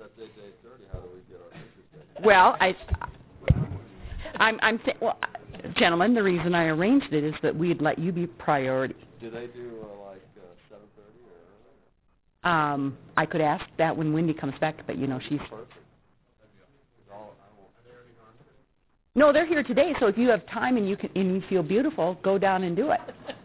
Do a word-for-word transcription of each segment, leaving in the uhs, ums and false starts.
that's eight to eight thirty. How do we get our pictures taken? Well, I, I'm, I'm th- well, gentlemen, the reason I arranged it is that we'd let you be priority. Do they do uh, like uh, seven thirty or earlier? Um, I could ask that when Wendy comes back, but you know she's. Perfect. No, they're here today. So if you have time and you can and you feel beautiful, go down and do it.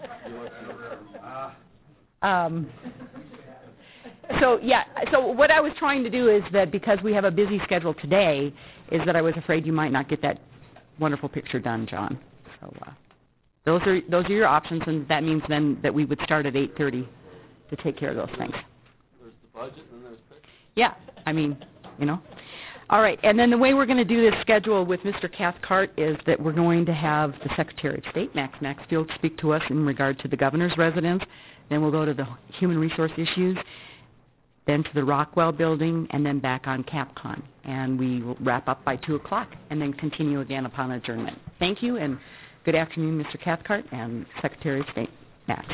Um, so yeah. So what I was trying to do is that because we have a busy schedule today, is that I was afraid you might not get that wonderful picture done, John. So uh, those are those are your options, and that means then that we would start at eight thirty to take care of those things. There's the budget and there's pictures. Yeah. I mean, you know. All right, and then the way we're going to do this schedule with Mister Cathcart is that we're going to have the Secretary of State, Max Maxfield, speak to us in regard to the governor's residence. Then we'll go to the human resource issues, then to the Rockwell building, and then back on CapCon. And we will wrap up by two o'clock and then continue again upon adjournment. Thank you, and good afternoon, Mister Cathcart and Secretary of State, Max.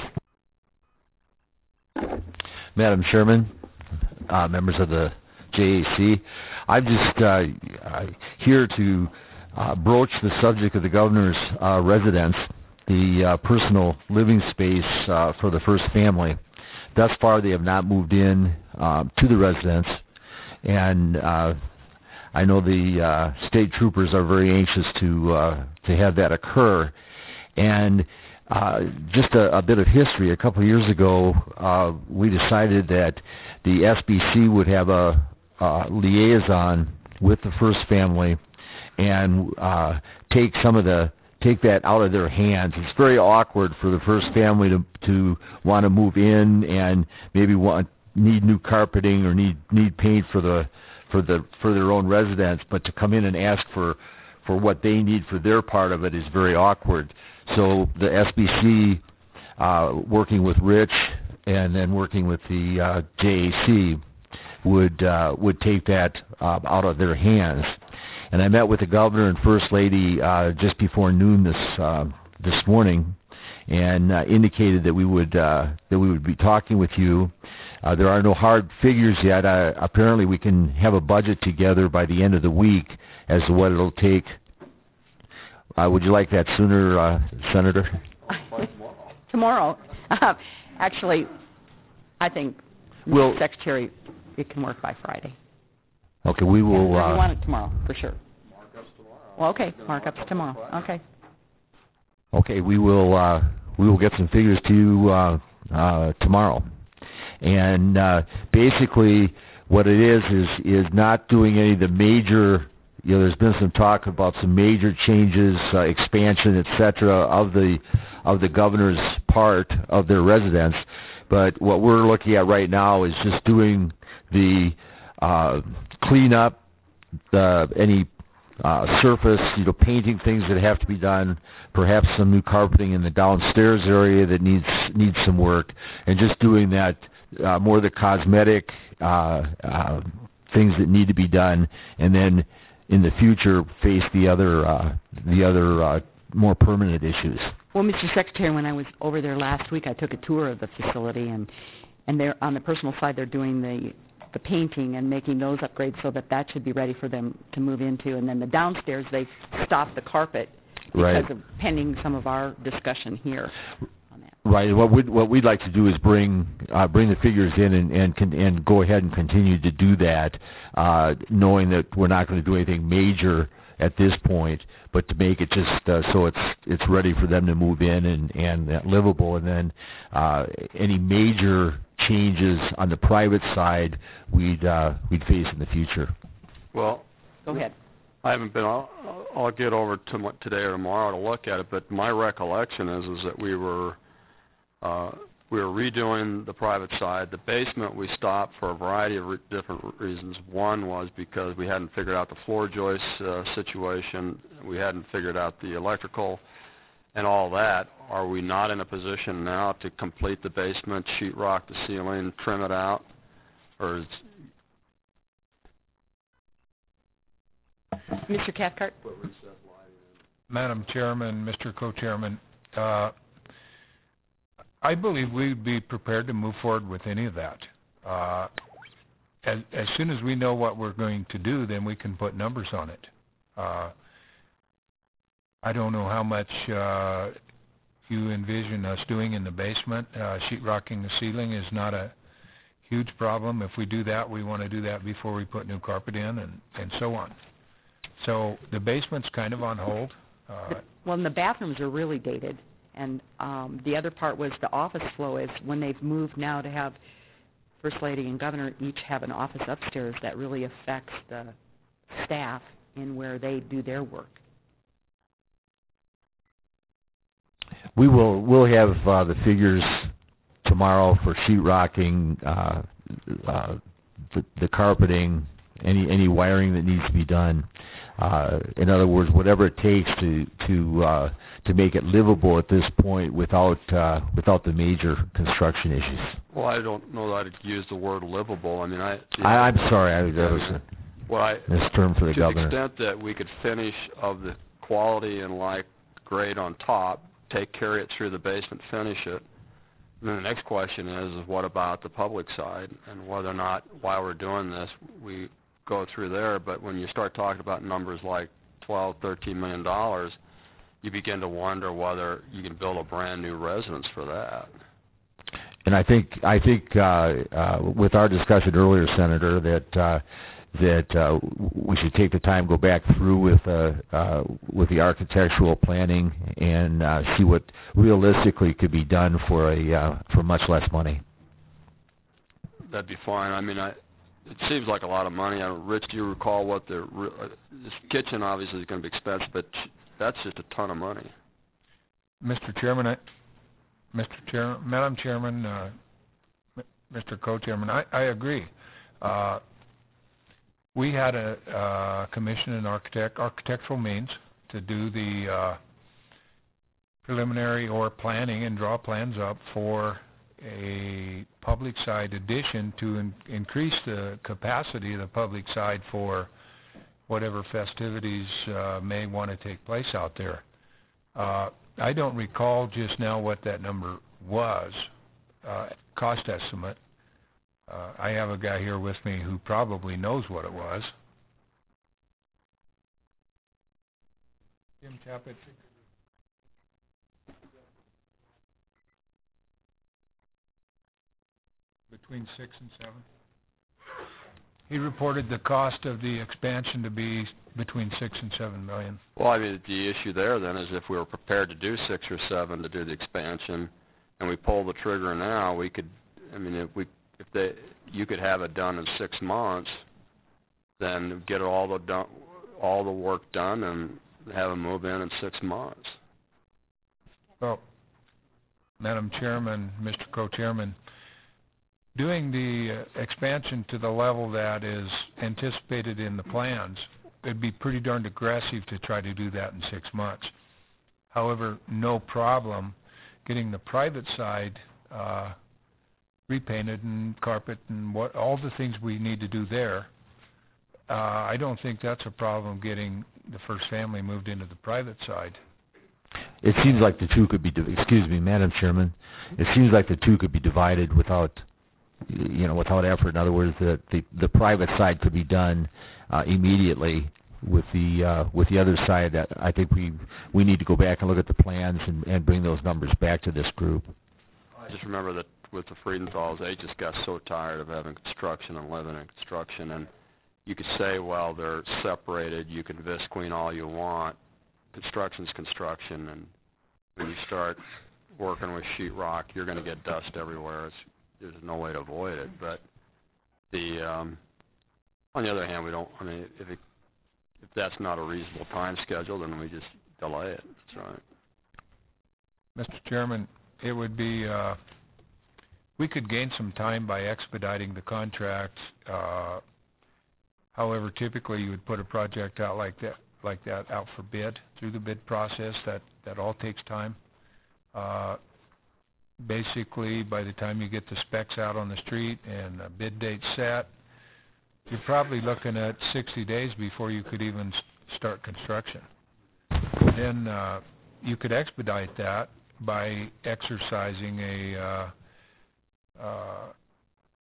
Madam Chairman, uh, members of the J A C. I'm just uh, here to uh, broach the subject of the governor's uh, residence, the uh, personal living space uh, for the first family. Thus far, they have not moved in uh, to the residence, and uh, I know the uh, state troopers are very anxious to uh, to have that occur. And uh, just a, a bit of history. A couple of years ago, uh, we decided that the S B C would have a Uh, liaison with the first family and uh, take some of the take that out of their hands. It's very awkward for the first family to to want to move in and maybe want need new carpeting or need need paint for the for the for their own residence, but to come in and ask for for what they need for their part of it is very awkward. So the S B C, uh, working with Rich and then working with the uh, J A C, would uh, would take that uh, out of their hands. And I met with the governor and first lady uh, just before noon this uh, this morning, and uh, indicated that we would uh, that we would be talking with you. Uh, there are no hard figures yet. Uh, apparently, we can have a budget together by the end of the week as to what it'll take. Uh, would you like that sooner, uh, Senator? Tomorrow. Uh, actually, I think well, Secretary. It can work by Friday. Okay, we will. Yeah, uh, we want it tomorrow for sure. Markups tomorrow. Well, okay, markups tomorrow. Okay. Okay, we will. Uh, we will get some figures to you uh, uh, tomorrow, and uh, basically, what it is is is not doing any of the major. You know, there's been some talk about some major changes, uh, expansion, et cetera, of the of the governor's part of their residence. But what we're looking at right now is just doing the uh, clean up, the, any uh, surface, you know, painting things that have to be done, perhaps some new carpeting in the downstairs area that needs needs some work, and just doing that uh, more of the cosmetic uh, uh, things that need to be done, and then in the future face the other uh, the other uh, more permanent issues. Well, Mister Secretary, when I was over there last week, I took a tour of the facility, and and they're on the personal side, they're doing the the painting and making those upgrades so that that should be ready for them to move into. And then the downstairs, they stopped the carpet because right. of pending some of our discussion here on that. Right. What we'd, what we'd like to do is bring uh, bring the figures in and and, con- and go ahead and continue to do that, uh, knowing that we're not going to do anything major at this point, but to make it just uh, so it's it's ready for them to move in and and uh, livable, and then uh, any major changes on the private side we'd uh, we'd face in the future. Well, go ahead. I haven't been. I'll, I'll get over to today or tomorrow to look at it, but my recollection is is that we were uh, we were redoing the private side. The basement we stopped for a variety of re- different reasons. One was because we hadn't figured out the floor joist uh, situation. We hadn't figured out the electrical and all that. Are we not in a position now to complete the basement, sheetrock the ceiling, trim it out, or is Mister Cathcart? Madam Chairman, Mister Co-Chairman, uh, I believe we would be prepared to move forward with any of that. Uh, as, as soon as we know what we're going to do, then we can put numbers on it. Uh, I don't know how much uh, you envision us doing in the basement. Uh, sheetrocking the ceiling is not a huge problem. If we do that, we want to do that before we put new carpet in, and, and so on. So the basement's kind of on hold. Uh, well, and the bathrooms are really dated. And um, the other part was the office flow is when they've moved now to have First Lady and Governor each have an office upstairs, that really affects the staff in where they do their work. We will we'll have uh, the figures tomorrow for sheetrocking, uh, uh, the, the carpeting, any any wiring that needs to be done. Uh, in other words, whatever it takes to to uh, to make it livable at this point without uh, without the major construction issues. Well, I don't know that I'd use the word livable. I mean, I. I I'm sorry, I, that was a well, I, misterm for the to governor. To the extent that we could finish of the quality and like grade on top, take carry it through the basement, finish it. And then the next question is, is what about the public side, and whether or not while we're doing this we go through there. But when you start talking about numbers like twelve, thirteen million dollars, you begin to wonder whether you can build a brand new residence for that. And I think I think uh, uh, with our discussion earlier, Senator, that uh, that uh, we should take the time, go back through with uh, uh, with the architectural planning, and uh, see what realistically could be done for a uh, for much less money. That'd be fine. I mean, I. It seems like a lot of money. I don't, Rich, do you recall what the uh, this kitchen obviously is going to be expensive, but that's just a ton of money. Mister Chairman, I, Mister Chair, Madam Chairman, uh, Mister Co-Chairman, I, I agree. Uh, we had a uh, commission an architect, architectural means to do the uh, preliminary or planning and draw plans up for a public side addition to in, increase the capacity of the public side for whatever festivities uh, may want to take place out there. Uh, I don't recall just now what that number was, uh, cost estimate. Uh, I have a guy here with me who probably knows what it was. Jim Chappett. Between six and seven. He reported the cost of the expansion to be between six and seven million. Well, I mean, the issue there then is if we were prepared to do six or seven to do the expansion, and we pull the trigger now, we could. I mean, if we, if they, you could have it done in six months, then get all the done, all the work done, and have them move in in six months. Well, Madam Chairman, Mister Co-Chairman, doing the uh, expansion to the level that is anticipated in the plans, it'd be pretty darned aggressive to try to do that in six months. However, no problem getting the private side uh, repainted and carpet and what all the things we need to do there. Uh, I don't think that's a problem getting the first family moved into the private side. It seems like the two could be, excuse me, Madam Chairman, it seems like the two could be divided without you know, without effort. In other words, the the, the private side could be done uh, immediately. With the uh, with the other side, that I think we we need to go back and look at the plans and, and bring those numbers back to this group. I just remember that with the Friedenthals, they just got so tired of having construction and living in construction. And you could say, well, they're separated. You can visqueen all you want. Construction's construction, and when you start working with sheetrock, you're going to get dust everywhere. It's There's no way to avoid it, but the um, on the other hand, we don't. I mean, if it, if that's not a reasonable time schedule, then we just delay it. That's right. Mister Chairman, it would be uh, we could gain some time by expediting the contract. Uh, however, typically you would put a project out like that, like that, out for bid through the bid process. That that all takes time. Uh, Basically, by the time you get the specs out on the street and a bid date set, you're probably looking at sixty days before you could even start construction. Then uh, you could expedite that by exercising a uh, uh,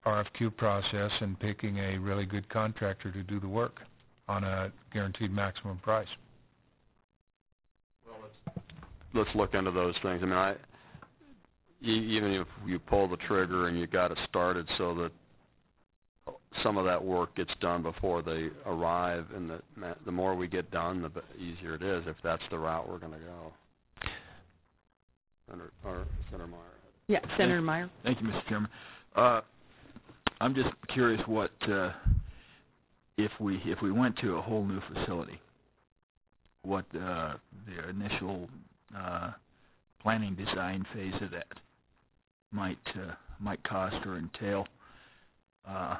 R F Q process and picking a really good contractor to do the work on a guaranteed maximum price. Well, let's, let's look into those things. I mean, I, e- even if you pull the trigger and you got it started so that some of that work gets done before they arrive, and the, the more we get done, the easier it is, if that's the route we're going to go. Senator, or Senator Meyer. Yeah, Senator Meyer. Thank you, Mister Chairman. Uh, I'm just curious what, uh, if we if we went to a whole new facility, what uh, the initial uh, planning design phase of that might uh, might cost or entail. Uh,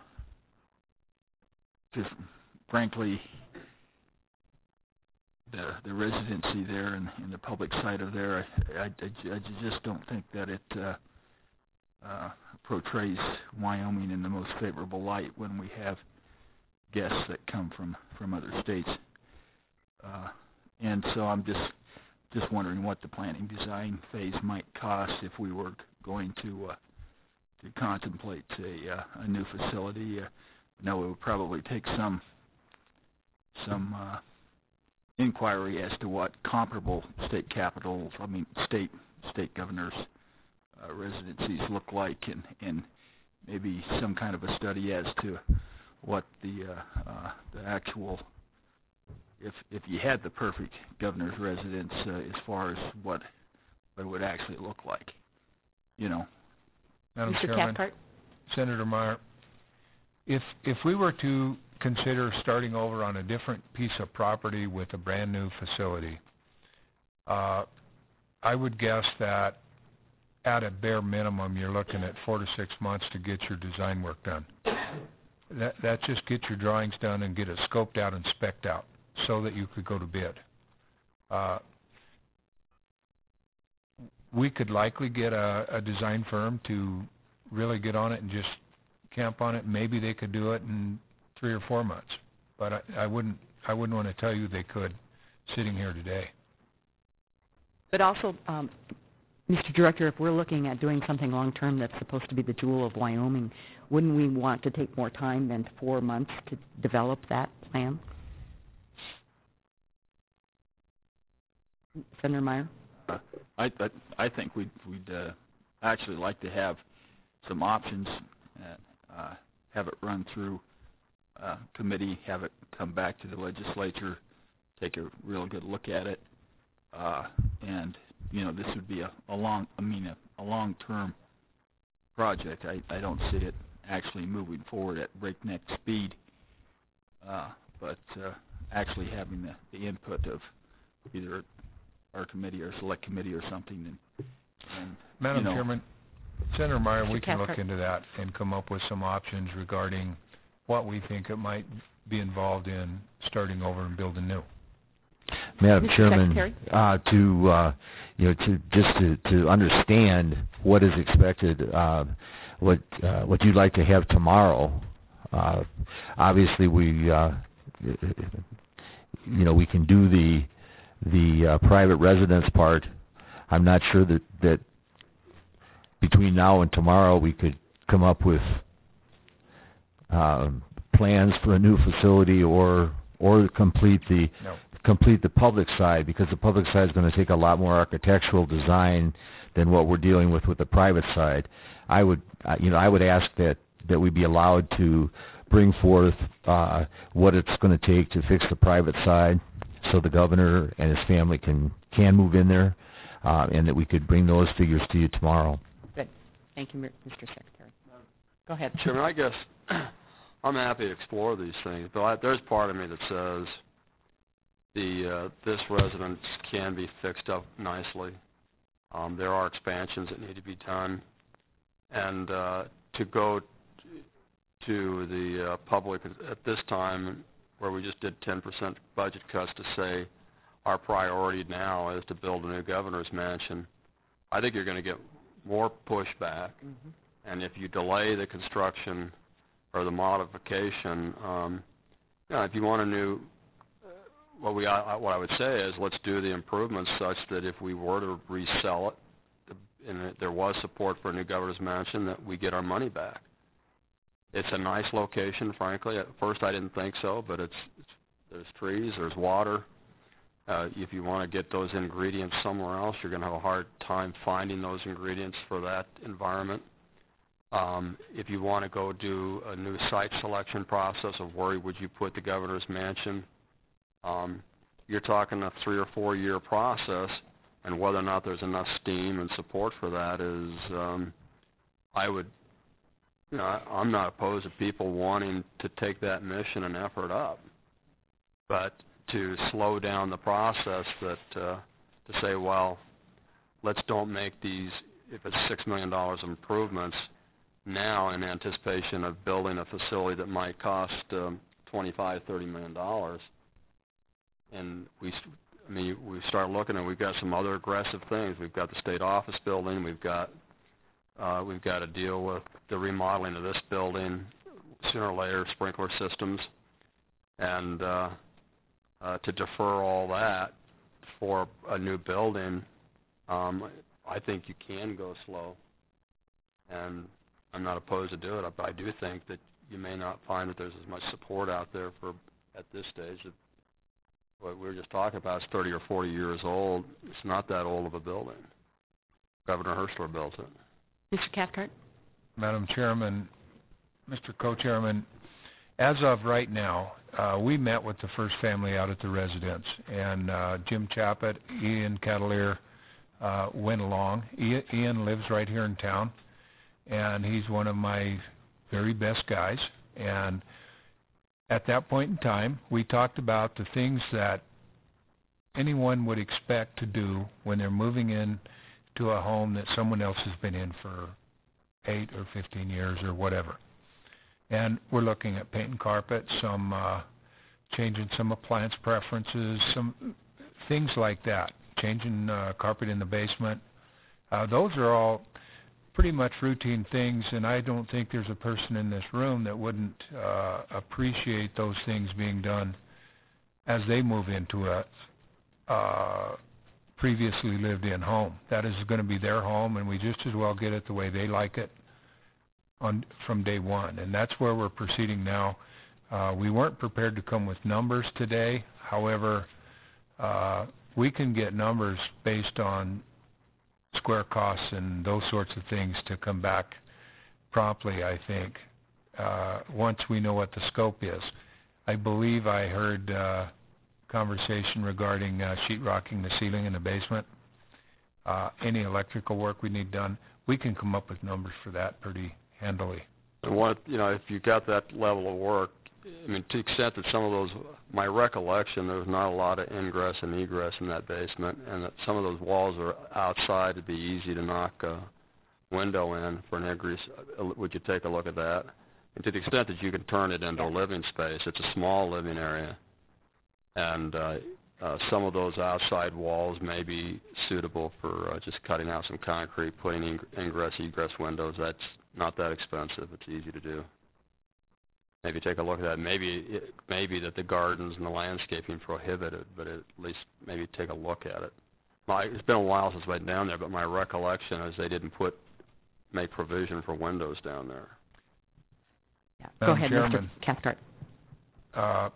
just frankly, the the residency there and, and the public side of there, I, I, I just don't think that it uh, uh, portrays Wyoming in the most favorable light when we have guests that come from, from other states. Uh, and so I'm just just wondering what the planning design phase might cost if we were going to uh, to contemplate a, uh, a new facility. Uh, now it would probably take some some uh, inquiry as to what comparable state capitals, I mean state state governors' uh, residencies look like, and, and maybe some kind of a study as to what the uh, uh, the actual, if if you had the perfect governor's residence, uh, as far as what what it would actually look like, you know. Madam Mister Chairman, Cathcart? Senator Meyer, if if we were to consider starting over on a different piece of property with a brand new facility, uh, I would guess that at a bare minimum you're looking at four to six months to get your design work done. That that just get your drawings done and get it scoped out and spec'd out so that you could go to bid. Uh, we could likely get a, a design firm to really get on it and just camp on it. Maybe they could do it in three or four months, but I, I wouldn't I wouldn't want to tell you they could sitting here today. But also, um, Mister Director, if we're looking at doing something long-term that's supposed to be the jewel of Wyoming, wouldn't we want to take more time than four months to develop that plan? Senator Meyer? Uh, I, I I think we'd we'd uh, actually like to have some options, uh, uh, have it run through uh, committee, have it come back to the legislature, take a real good look at it, uh, and you know this would be a, a long I mean a, a long-term project. I, I don't see it actually moving forward at breakneck speed, uh, but uh, actually having the, the input of either our committee or select committee or something. And, and Madam you know, Chairman, Senator Meyer, Mister we can look Cathcart. into that and come up with some options regarding what we think it might be involved in starting over and building new. Madam Mister Chairman, Secretary? uh, to uh, you know, to just to, to understand what is expected, uh, what uh, what you'd like to have tomorrow. Uh, obviously, we uh, you know we can do the the uh, private residence part. I'm not sure that that between now and tomorrow we could come up with uh, plans for a new facility or or complete the No. complete the public side, because the public side is going to take a lot more architectural design than what we're dealing with with the private side. I would, uh, you know, I would ask that that we be allowed to bring forth uh, what it's going to take to fix the private side, so the governor and his family can can move in there, uh, and that we could bring those figures to you tomorrow. Good. Thank you, Mister Secretary. Go ahead. Chairman, I guess I'm happy to explore these things, but I, there's part of me that says the uh, this residence can be fixed up nicely. Um, there are expansions that need to be done, and uh, to go t- to the uh, public at this time, where we just did ten percent budget cuts, to say our priority now is to build a new governor's mansion, I think you're going to get more pushback. Mm-hmm. And if you delay the construction or the modification, um, you know, if you want a new, uh, what we, I, what I would say is let's do the improvements such that if we were to resell it, and there was support for a new governor's mansion, that we get our money back. It's a nice location, frankly. At first I didn't think so, but it's, it's there's trees, there's water. Uh, if you want to get those ingredients somewhere else, you're going to have a hard time finding those ingredients for that environment. Um, if you want to go do a new site selection process of where would you put the governor's mansion, um, you're talking a three or four year process, and whether or not there's enough steam and support for that is, um, I would, you know, I, I'm not opposed to people wanting to take that mission and effort up, but to slow down the process that, uh, to say, well, let's don't make these, if it's six million dollars of improvements, now in anticipation of building a facility that might cost um, twenty-five, thirty million dollars, and we, I mean, we start looking and we've got some other aggressive things. We've got the state office building. We've got, uh, we've got to deal with the remodeling of this building, sooner or later sprinkler systems, and uh, uh, to defer all that for a new building, um, I think you can go slow, and I'm not opposed to do it, but I do think that you may not find that there's as much support out there for, at this stage. What we were just talking about is thirty or forty years old. It's not that old of a building. Governor Hirschler built it. Mister Cathcart? Madam Chairman, Mister Co-Chairman, as of right now, uh, we met with the first family out at the residence, and uh, Jim Chappett, Ian Catalier uh, went along. Ian, Ian lives right here in town, and he's one of my very best guys. And at that point in time, we talked about the things that anyone would expect to do when they're moving in to a home that someone else has been in for eight or fifteen years or whatever. And we're looking at painting carpet, some uh, changing some appliance preferences, some things like that, changing uh, carpet in the basement. Uh, those are all pretty much routine things, and I don't think there's a person in this room that wouldn't uh, appreciate those things being done as they move into a uh, previously lived-in home. That is going to be their home, and we just as well get it the way they like it on from day one, and that's where we're proceeding now. Uh, we weren't prepared to come with numbers today. However, uh, we can get numbers based on square costs and those sorts of things to come back promptly, I think, uh, once we know what the scope is. I believe I heard uh, conversation regarding uh, sheetrocking the ceiling in the basement. Uh, any electrical work we need done, we can come up with numbers for that pretty handily. And what, you know, if you got that level of work, I mean, to the extent that some of those, my recollection, there was not a lot of ingress and egress in that basement, and that some of those walls are outside. It'd be easy to knock a window in for an egress. Would you take a look at that? And to the extent that you can turn it into a living space, it's a small living area, and uh, uh, some of those outside walls may be suitable for uh, just cutting out some concrete, putting in ingress, egress windows. That's not that expensive. It's easy to do. Maybe take a look at that. Maybe it, maybe that the gardens and the landscaping prohibit it, but at least maybe take a look at it. My, it's been a while since I've been down there, but my recollection is they didn't put make provision for windows down there. Yeah. Go ahead, Chairman, Mister Cathcart. Uh,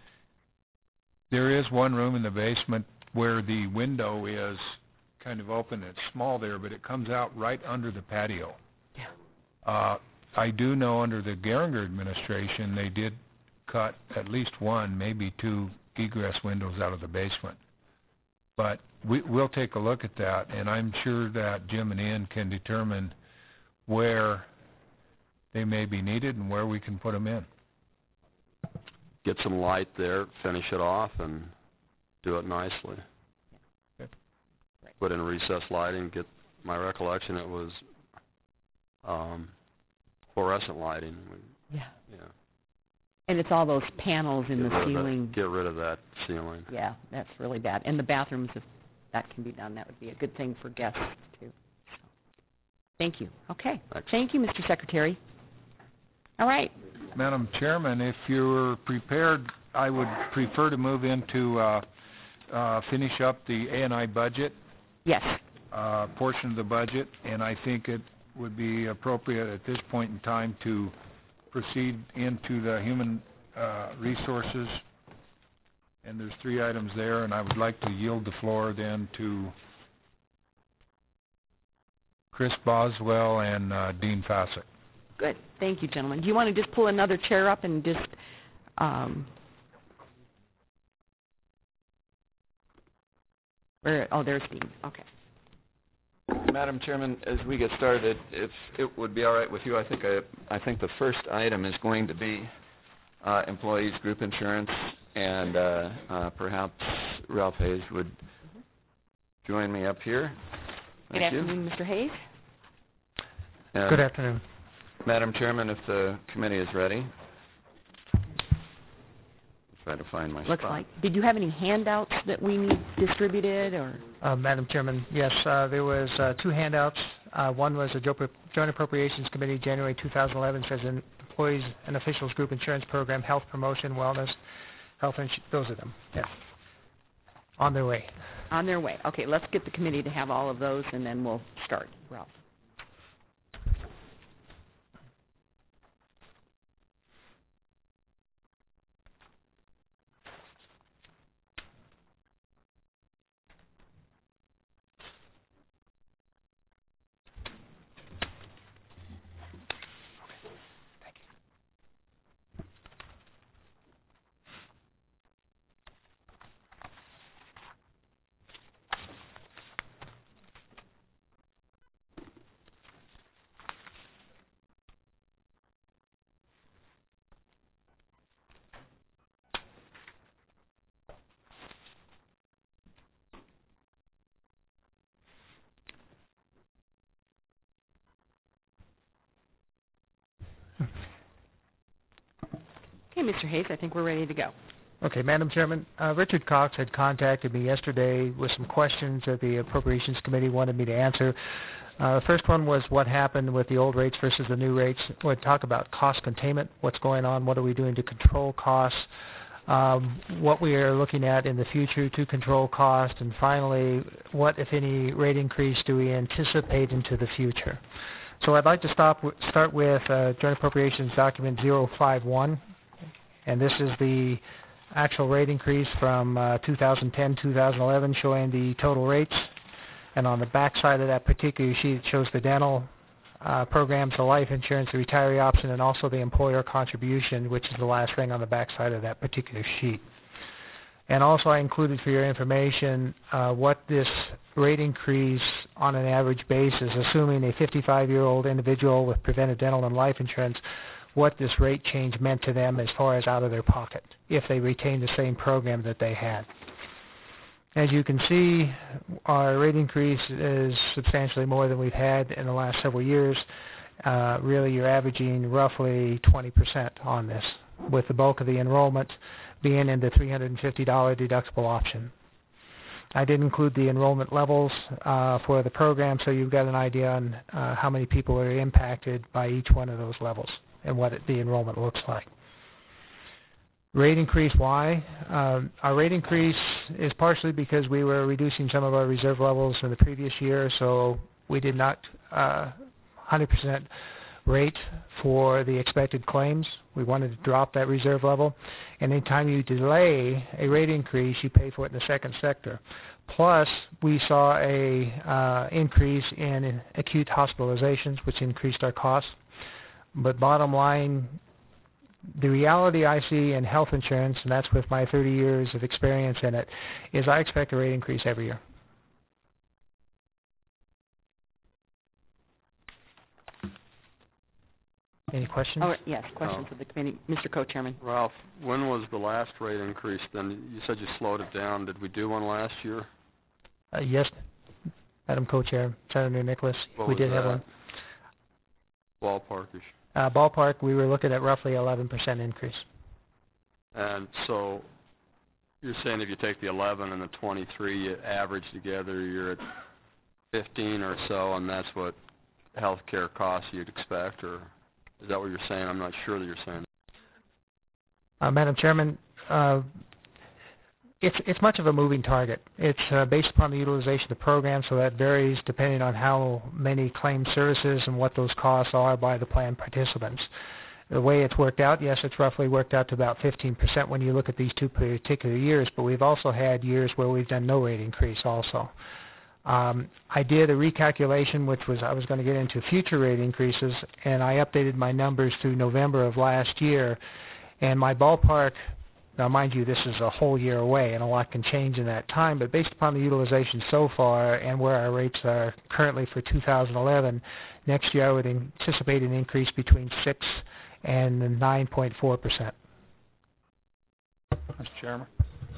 there is one room in the basement where the window is kind of open. It's small there, but it comes out right under the patio. Yeah. Uh, I do know under the Geringer administration they did cut at least one, maybe two egress windows out of the basement. But we, we'll take a look at that, and I'm sure that Jim and Ian can determine where they may be needed and where we can put them in. Get some light there, finish it off, and do it nicely. Okay. Put in recessed lighting. Get my recollection, it was um, fluorescent lighting. Yeah. Yeah. And it's all those panels in Get the rid of ceiling. that, get rid of that ceiling. Yeah, that's really bad. And the bathrooms, if that can be done, that would be a good thing for guests, too. So, thank you. Okay. Thanks. Thank you, Mister Secretary. All right. Madam Chairman, if you're prepared, I would prefer to move into uh, uh, finish up the A and I budget. Yes. Uh, portion of the budget, and I think it would be appropriate at this point in time to proceed into the human uh, resources. And there's three items there, and I would like to yield the floor then to Chris Boswell and uh, Dean Fassett. Good. Thank you, gentlemen. Do you want to just pull another chair up and just... Um, where, oh, there's Dean. Okay. Madam Chairman, as we get started, if it would be all right with you, I think I, I think the first item is going to be uh, employees group insurance, and uh, uh, perhaps Ralph Hayes would join me up here. Good Thank afternoon, you. Mister Hayes. And Good afternoon. Madam Chairman, if the committee is ready. Try to find my Looks spot. like. Did you have any handouts that we need distributed, or? Uh, Madam Chairman, yes, uh, there was uh, two handouts. Uh, one was the Jo- Joint Appropriations Committee, January two thousand eleven, says in Employees and Officials Group Insurance Program, Health Promotion, Wellness, Health Insurance, those are them, yeah. On their way. On their way. Okay, let's get the committee to have all of those, and then we'll start. Ralph. Okay, Mister Hayes, I think we're ready to go. Okay, Madam Chairman, uh, Richard Cox had contacted me yesterday with some questions that the Appropriations Committee wanted me to answer. Uh, the first one was what happened with the old rates versus the new rates. We'll talk about cost containment, what's going on, what are we doing to control costs, um, what we are looking at in the future to control cost, and finally, what, if any, rate increase do we anticipate into the future. So I'd like to stop w- start with uh, Joint Appropriations Document zero five one. And this is the actual rate increase from uh, two thousand ten to two thousand eleven, showing the total rates. And on the back side of that particular sheet, it shows the dental uh, programs, the life insurance, the retiree option, and also the employer contribution, which is the last thing on the back side of that particular sheet. And also I included for your information uh, what this rate increase on an average basis, assuming a fifty-five-year-old individual with preventive dental and life insurance, what this rate change meant to them as far as out of their pocket, if they retained the same program that they had. As you can see, our rate increase is substantially more than we've had in the last several years. Uh, really, you're averaging roughly twenty percent on this, with the bulk of the enrollment being in the three hundred fifty dollars deductible option. I did include the enrollment levels uh, for the program, so you've got an idea on uh, how many people are impacted by each one of those levels and what it, the enrollment looks like. Rate increase, why? Um, our rate increase is partially because we were reducing some of our reserve levels in the previous year, so we did not uh, one hundred percent rate for the expected claims. We wanted to drop that reserve level. And anytime you delay a rate increase, you pay for it in the second sector. Plus, we saw a uh, increase in acute hospitalizations, which increased our costs. But bottom line, the reality I see in health insurance, and that's with my thirty years of experience in it, is I expect a rate increase every year. Any questions? Oh, yes, questions Oh. of the committee. Mister Co-Chairman. Ralph, when was the last rate increase then? You said you slowed it down. Did we do one last year? Uh, yes, Madam Co-Chair, Senator Nicholas, What we was did have that? one. Ballparkish. Uh, ballpark, we were looking at roughly eleven percent increase. And so you're saying if you take the eleven and the twenty-three, you average together, you're at fifteen or so, and that's what health care costs you'd expect, or is that what you're saying? I'm not sure that you're saying. Uh, Madam Chairman, uh, it's it's much of a moving target. It's uh, based upon the utilization of the program, so that varies depending on how many claimed services and what those costs are by the plan participants. The way it's worked out, yes, it's roughly worked out to about fifteen percent when you look at these two particular years, but we've also had years where we've done no rate increase also. Um, I did a recalculation, which was I was going to get into future rate increases, and I updated my numbers through November of last year, and my ballpark, now mind you, this is a whole year away, and a lot can change in that time, but based upon the utilization so far and where our rates are currently for two thousand eleven, next year I would anticipate an increase between six and nine point four percent. Mister Chairman.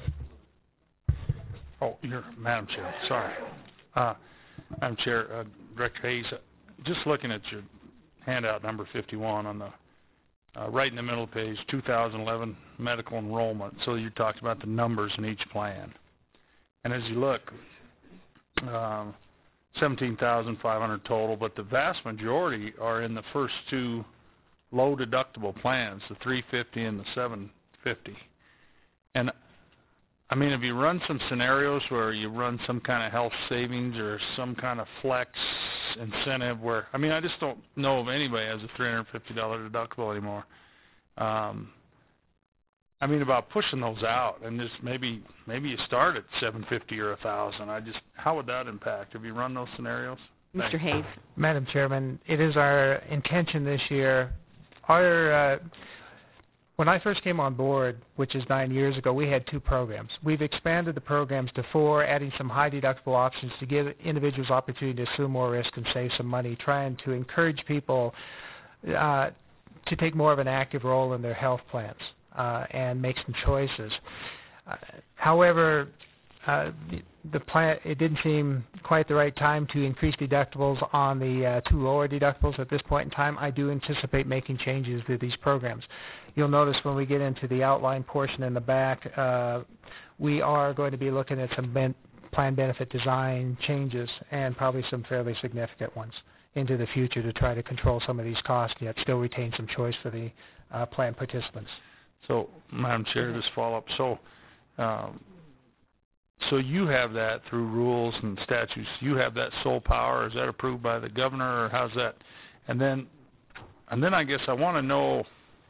Oh, you're Madam Chair. Sorry, uh, Madam Chair, uh, Director Hayes. Uh, just looking at your handout number fifty-one on the uh, right in the middle of the page, two thousand eleven medical enrollment. So you talked about the numbers in each plan, and as you look, um, seventeen thousand five hundred total, but the vast majority are in the first two low deductible plans, the three fifty and the seven fifty. And I mean, have you run some scenarios where you run some kind of health savings or some kind of flex incentive where, I mean, I just don't know of anybody has a three hundred fifty dollar deductible anymore. Um, I mean, about pushing those out and just maybe maybe you start at seven fifty or a thousand. I just, how would that impact? Have you run those scenarios? Mister Hayes. Madam Chairman, it is our intention this year. Our uh, when I first came on board, which is nine years ago, we had two programs. We've expanded the programs to four, adding some high deductible options to give individuals opportunity to assume more risk and save some money, trying to encourage people uh, to take more of an active role in their health plans uh, and make some choices. Uh, however, uh, the, the plan, it didn't seem quite the right time to increase deductibles on the uh, two lower deductibles at this point in time. I do anticipate making changes to these programs. You'll notice when we get into the outline portion in the back, uh, we are going to be looking at some ben plan benefit design changes and probably some fairly significant ones into the future to try to control some of these costs, yet still retain some choice for the uh, plan participants. So, Madam Chair, just follow up. So, um, so you have that through rules and statutes. You have that sole power. Is that approved by the governor, or how's that? And then, and then I guess I want to know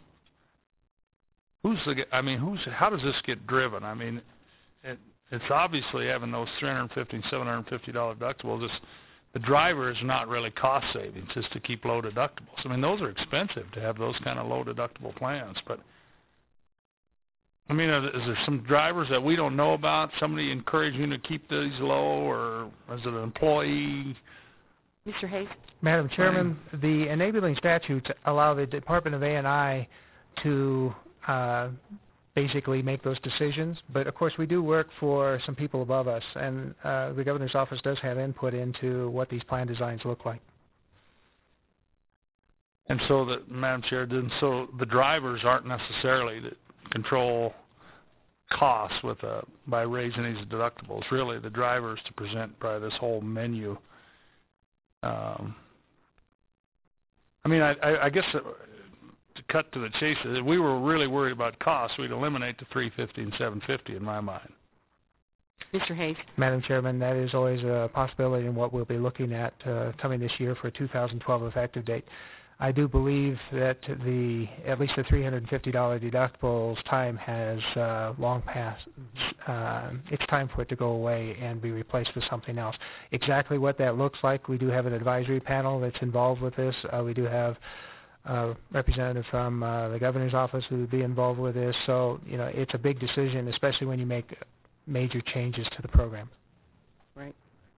who's the. I mean, who's? How does this get driven? I mean, it, it's obviously having those three hundred fifty and seven hundred fifty dollar deductibles. It's, the driver is not really cost savings, just to keep low deductibles. I mean, those are expensive to have those kind of low deductible plans, but. I mean, is there some drivers that we don't know about? Somebody encouraging you to keep these low, or is it an employee? Mister Hayes. Madam Chairman, the enabling statutes allow the Department of A and I to uh, basically make those decisions. But, of course, we do work for some people above us, and uh, the Governor's office does have input into what these plan designs look like. And so, the, Madam Chair, then so the drivers aren't necessarily the control costs with a, by raising these deductibles. Really, the drivers to present by this whole menu. Um, I mean, I, I, I guess uh, to cut to the chase, if we were really worried about costs, we'd eliminate the three fifty and seven fifty in my mind. Mister Hayes. Madam Chairman, that is always a possibility in what we'll be looking at uh, coming this year for a two thousand twelve effective date. I do believe that the at least the three hundred fifty dollar deductibles time has uh, long passed. Uh, it's time for it to go away and be replaced with something else. Exactly what that looks like, we do have an advisory panel that's involved with this. Uh, we do have a representative from uh, the governor's office who would be involved with this. So, you know, it's a big decision, especially when you make major changes to the program. Right.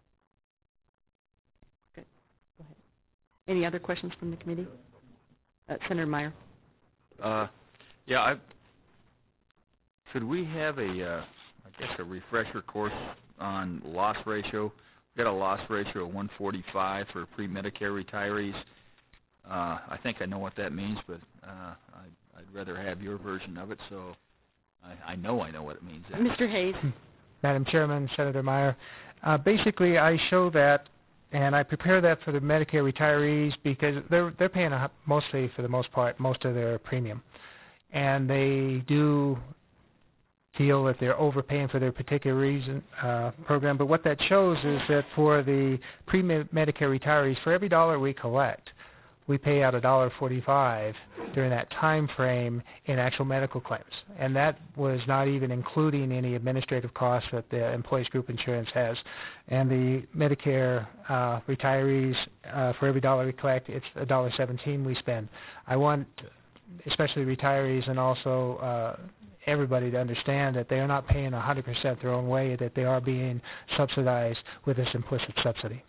Any other questions from the committee? Uh, Senator Meyer. Uh, yeah, I, should we have a, uh, I guess a refresher course on loss ratio? We've got a loss ratio of one forty-five for pre-Medicare retirees. Uh, I think I know what that means, but uh, I, I'd rather have your version of it, so I, I know I know what it means. Mister Hayes. Madam Chairman, Senator Meyer, uh, basically I show that and I prepare that for the Medicare retirees because they're they're paying a, mostly, for the most part, most of their premium, and they do feel that they're overpaying for their particular reason uh, program. But what that shows is that for the pre-Medicare retirees, for every dollar we collect, we pay out a dollar forty-five during that time frame in actual medical claims. And that was not even including any administrative costs that the employees group insurance has. And the Medicare uh, retirees, uh, for every dollar we collect, it's a dollar seventeen we spend. I want especially retirees and also uh, everybody to understand that they are not paying one hundred percent their own way, that they are being subsidized with this implicit subsidy.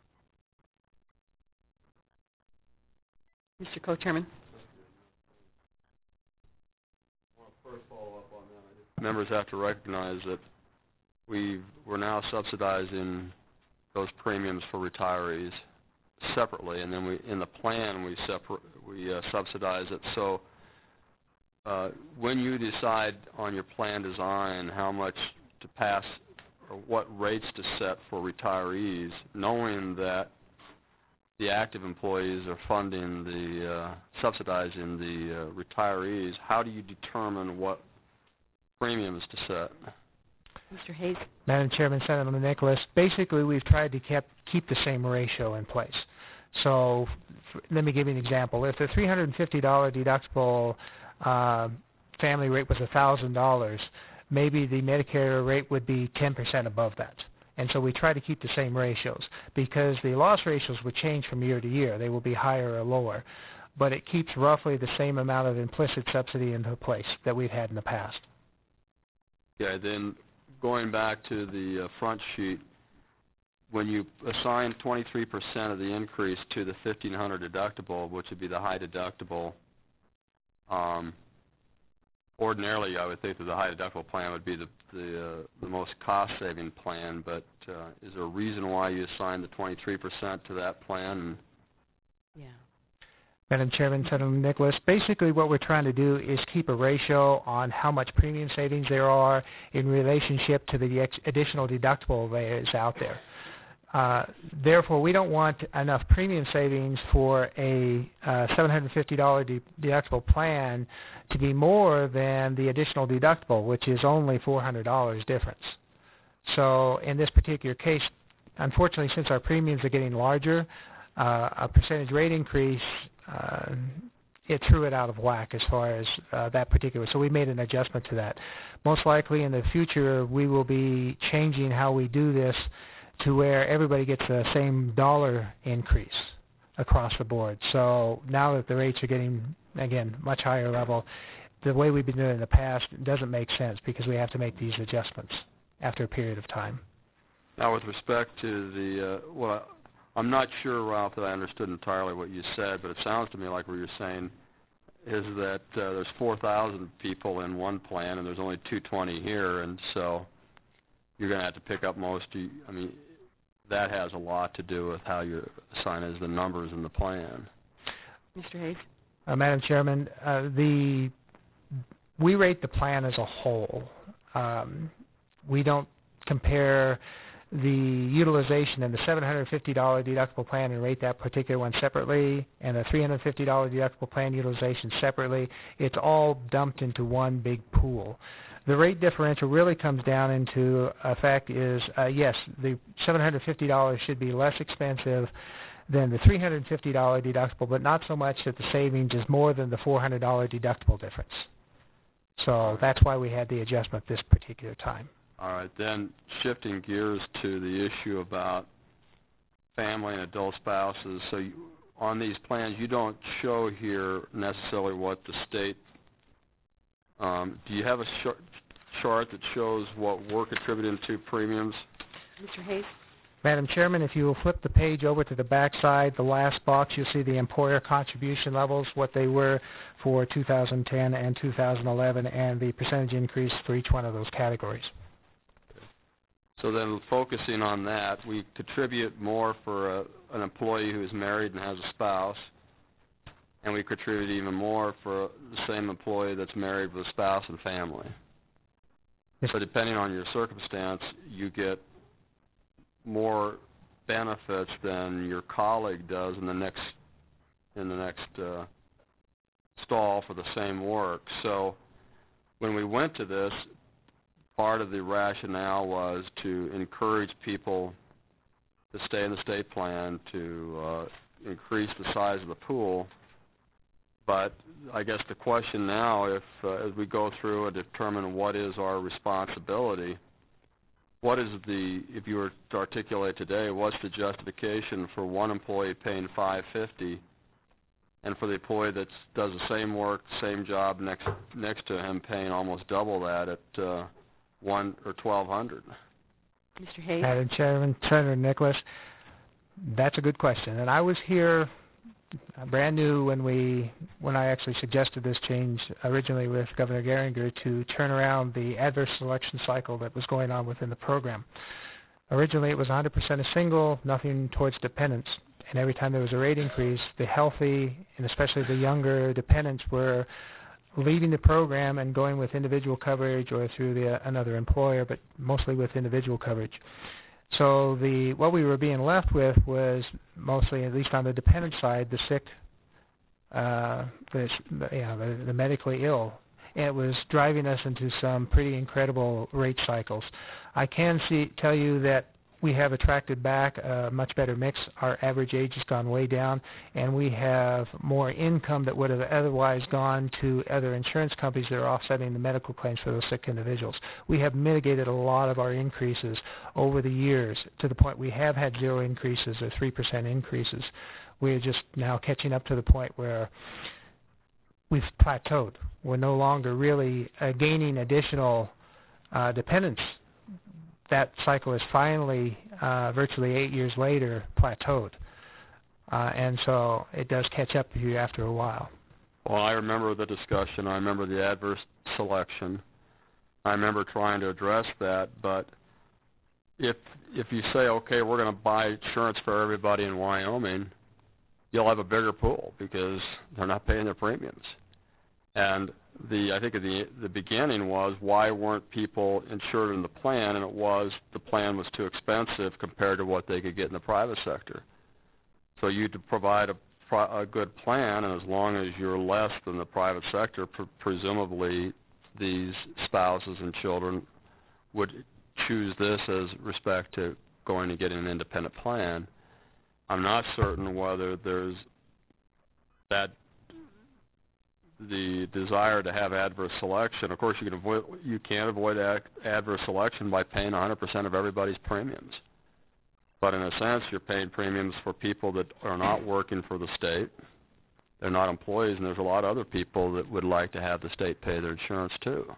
Mister Co-Chairman. Members have to recognize that we we're now subsidizing those premiums for retirees separately, and then we in the plan we separ we uh, subsidize it. So uh, when you decide on your plan design how much to pass or what rates to set for retirees, knowing that the active employees are funding the uh, subsidizing the uh, retirees, how do you determine what premiums to set? Mister Hayes. Madam Chairman, Senator Nicholas, basically we've tried to keep, keep the same ratio in place. So f let me give you an example. If the three hundred fifty dollar deductible uh, family rate was one thousand dollars, maybe the Medicare rate would be ten percent above that. And so we try to keep the same ratios because the loss ratios would change from year to year. They will be higher or lower. But it keeps roughly the same amount of implicit subsidy into place that we've had in the past. Yeah, then going back to the uh, front sheet, when you assign twenty-three percent of the increase to the fifteen hundred deductible, which would be the high deductible, um, ordinarily I would think that the high deductible plan would be the the, uh, the most cost-saving plan, but uh, is there a reason why you assign the twenty-three percent to that plan? Yeah. Madam Chairman, Senator Nicholas, basically what we're trying to do is keep a ratio on how much premium savings there are in relationship to the ex additional deductible that is out there. Uh, therefore, we don't want enough premium savings for a uh, seven hundred fifty dollar de deductible plan to be more than the additional deductible, which is only four hundred dollars difference. So in this particular case, unfortunately, since our premiums are getting larger, uh, a percentage rate increase, uh, it threw it out of whack as far as uh, that particular. So we made an adjustment to that. Most likely in the future, we will be changing how we do this to where everybody gets the same dollar increase across the board. So now that the rates are getting, again, much higher level, the way we've been doing it in the past doesn't make sense because we have to make these adjustments after a period of time. Now with respect to the, uh, well, I'm not sure, Ralph, that I understood entirely what you said, but it sounds to me like what you're saying is that uh, there's four thousand people in one plan and there's only two hundred twenty here, and so you're going to have to pick up most of, I mean, that has a lot to do with how you assign as the numbers in the plan. Mister Hayes. Uh, Madam Chairman, uh, the we rate the plan as a whole. Um, we don't compare the utilization in the seven hundred fifty dollar deductible plan and rate that particular one separately, and the three hundred fifty dollar deductible plan utilization separately. It's all dumped into one big pool. The rate differential really comes down into effect is, uh, yes, the seven hundred fifty dollars should be less expensive than the three hundred fifty dollar deductible, but not so much that the savings is more than the four hundred dollar deductible difference. So that's why we had the adjustment this particular time. All right, then shifting gears to the issue about family and adult spouses. So you, on these plans, you don't show here necessarily what the state, um, do you have a sh chart that shows what we're contributing to premiums? Mister Hayes. Madam Chairman, if you will flip the page over to the back side, the last box, you'll see the employer contribution levels, what they were for two thousand ten and two thousand eleven, and the percentage increase for each one of those categories. So then focusing on that, we contribute more for a, an employee who is married and has a spouse, and we contribute even more for the same employee that's married with a spouse and family. Yes. So depending on your circumstance, you get more benefits than your colleague does in the next in the next uh, stall for the same work. So when we went to this, part of the rationale was to encourage people to stay in the state plan, to uh, increase the size of the pool. But I guess the question now, if uh, as we go through and determine what is our responsibility, what is the, if you were to articulate today, what's the justification for one employee paying five fifty, and for the employee that does the same work, same job next next to him, paying almost double that at uh, one or twelve hundred? Mister Hayes? Madam Chairman, Senator Nicholas, that's a good question. And I was here uh, brand new when we, when I actually suggested this change originally with Governor Geringer to turn around the adverse selection cycle that was going on within the program. Originally it was one hundred percent a single, nothing towards dependents. And every time there was a rate increase, the healthy, and especially the younger dependents, were leaving the program and going with individual coverage or through the, uh, another employer, but mostly with individual coverage. So the what we were being left with was mostly, at least on the dependent side, the sick, uh, the, yeah, the, the medically ill. And it was driving us into some pretty incredible rate cycles. I can see tell you that we have attracted back a much better mix. Our average age has gone way down, and we have more income that would have otherwise gone to other insurance companies that are offsetting the medical claims for those sick individuals. We have mitigated a lot of our increases over the years to the point we have had zero increases or three percent increases. We're just now catching up to the point where we've plateaued. We're no longer really uh, gaining additional uh, dependents. That cycle is finally, uh, virtually eight years later, plateaued. Uh, and so it does catch up to you after a while. Well, I remember the discussion. I remember the adverse selection. I remember trying to address that. But if if you say, okay, we're going to buy insurance for everybody in Wyoming, you'll have a bigger pool because they're not paying their premiums. And the I think at the the beginning was why weren't people insured in the plan, and it was the plan was too expensive compared to what they could get in the private sector. So you to provide a, pro, a good plan, and as long as you're less than the private sector, pr presumably these spouses and children would choose this as respect to going to getting an independent plan. I'm not certain whether there's that the desire to have adverse selection. Of course, you can avoid you can avoid ad, adverse selection by paying one hundred percent of everybody's premiums. But in a sense, you're paying premiums for people that are not working for the state. They're not employees, and there's a lot of other people that would like to have the state pay their insurance too.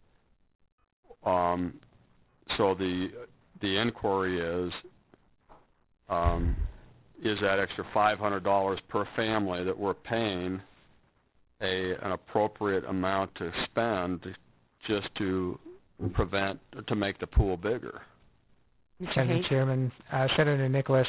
Um, so the the inquiry is, um, is that extra five hundred dollars per family that we're paying A, an appropriate amount to spend just to prevent, to make the pool bigger? Senator Chairman, uh, Senator Nicholas,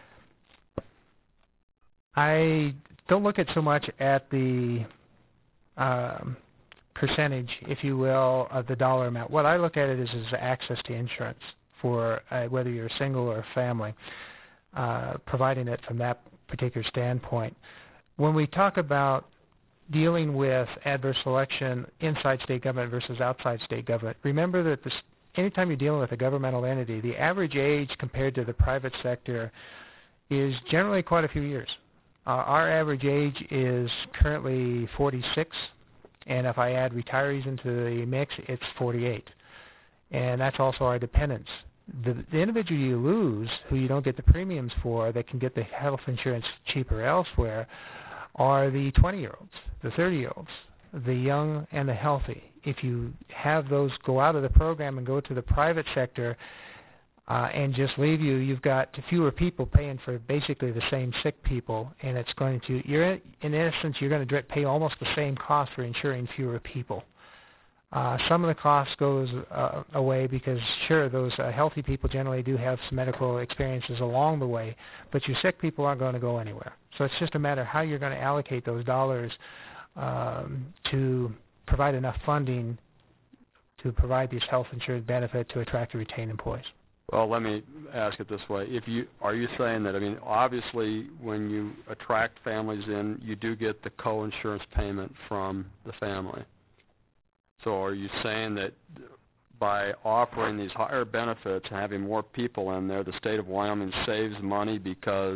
I don't look at so much at the um, percentage, if you will, of the dollar amount. What I look at it is as access to insurance for uh, whether you're single or family, uh, providing it from that particular standpoint. When we talk about dealing with adverse selection inside state government versus outside state government, remember that this, anytime you're dealing with a governmental entity, the average age compared to the private sector is generally quite a few years. Uh, our average age is currently forty-six, and if I add retirees into the mix, it's forty-eight. And that's also our dependents. The, the individual you lose, who you don't get the premiums for, that can get the health insurance cheaper elsewhere, are the twenty-year-olds, the thirty-year-olds, the young and the healthy. If you have those go out of the program and go to the private sector uh, and just leave you, you've got fewer people paying for basically the same sick people, and it's going to, you're in essence, you're going to pay almost the same cost for insuring fewer people. Uh, some of the cost goes uh, away because, sure, those uh, healthy people generally do have some medical experiences along the way, but your sick people aren't going to go anywhere. So it's just a matter of how you're going to allocate those dollars um, to provide enough funding to provide this health insurance benefit to attract and retain employees. Well, let me ask it this way. If you are you saying that, I mean, obviously when you attract families in, you do get the co-insurance payment from the family. So are you saying that by offering these higher benefits and having more people in there, the state of Wyoming saves money because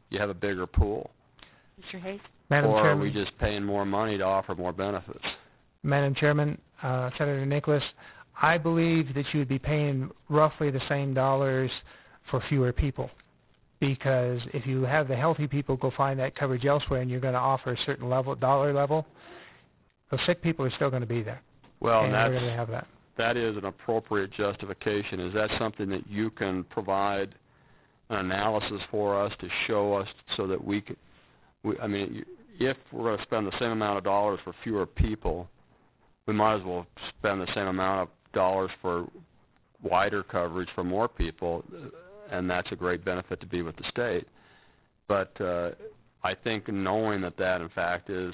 you have a bigger pool? Mister Hayes? Madam or Chairman, are we just paying more money to offer more benefits? Madam Chairman, uh, Senator Nicholas, I believe that you would be paying roughly the same dollars for fewer people, because if you have the healthy people go find that coverage elsewhere and you're going to offer a certain level, dollar level, the sick people are still going to be there. Well, and that's, we're going to have that. that is an appropriate justification. Is that something that you can provide an analysis for us to show us so that we can, we, I mean, if we're going to spend the same amount of dollars for fewer people, we might as well spend the same amount of dollars for wider coverage for more people, and that's a great benefit to be with the state. But uh, I think knowing that that, in fact, is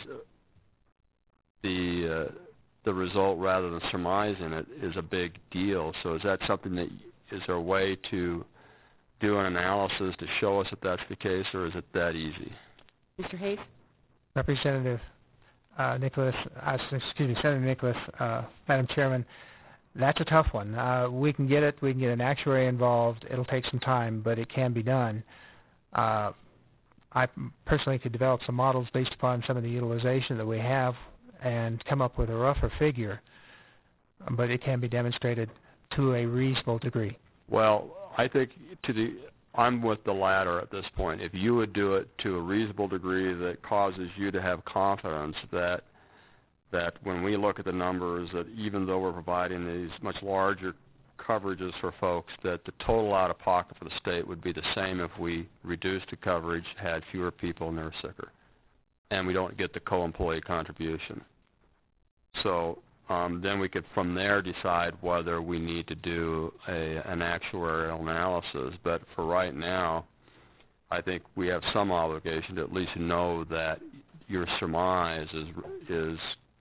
the uh, the result rather than surmising it is a big deal. So is that something that, is there a way to do an analysis to show us that that's the case, or is it that easy? Mister Hayes? Representative uh, Nicholas, uh, excuse me, Senator Nicholas, uh, Madam Chairman, that's a tough one. Uh, we can get it. We can get an actuary involved. It'll take some time, but it can be done. Uh, I personally could develop some models based upon some of the utilization that we have and come up with a rougher figure, but it can be demonstrated to a reasonable degree. Well, I think to the I'm with the latter at this point. If you would do it to a reasonable degree that causes you to have confidence that that when we look at the numbers, that even though we're providing these much larger coverages for folks, that the total out-of-pocket for the state would be the same if we reduced the coverage, had fewer people, and they were sicker, and we don't get the co-employee contribution. So um, then we could, from there, decide whether we need to do a, an actuarial analysis. But for right now, I think we have some obligation to at least know that your surmise is is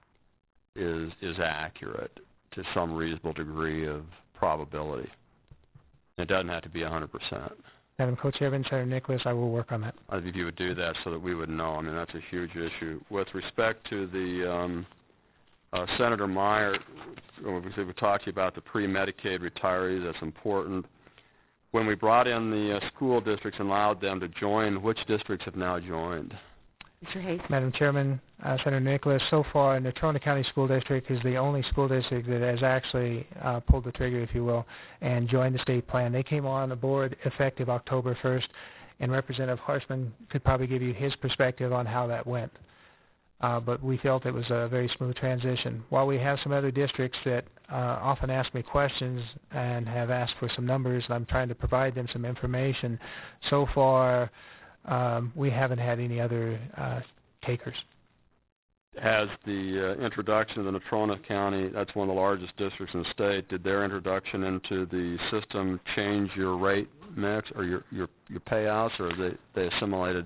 is is accurate to some reasonable degree of probability. It doesn't have to be one hundred percent. Madam Co-Chairman, Senator Nicholas, I will work on that. I think you would do that so that we would know. I mean, that's a huge issue. With respect to the um, uh, Senator Meyer, we, we talked to you about the pre-Medicaid retirees. That's important. When we brought in the uh, school districts and allowed them to join, which districts have now joined? Mister Hayes? Madam Chairman, uh, Senator Nicholas, so far the Natrona County School District is the only school district that has actually uh, pulled the trigger, if you will, and joined the state plan. They came on the board effective October first, and Representative Harshman could probably give you his perspective on how that went. Uh, but we felt it was a very smooth transition. While we have some other districts that uh, often ask me questions and have asked for some numbers, and I'm trying to provide them some information, so far Um, we haven't had any other uh, takers. Has the uh, introduction of the Natrona County, that's one of the largest districts in the state, did their introduction into the system change your rate mix or your your, your payouts, or they, they assimilated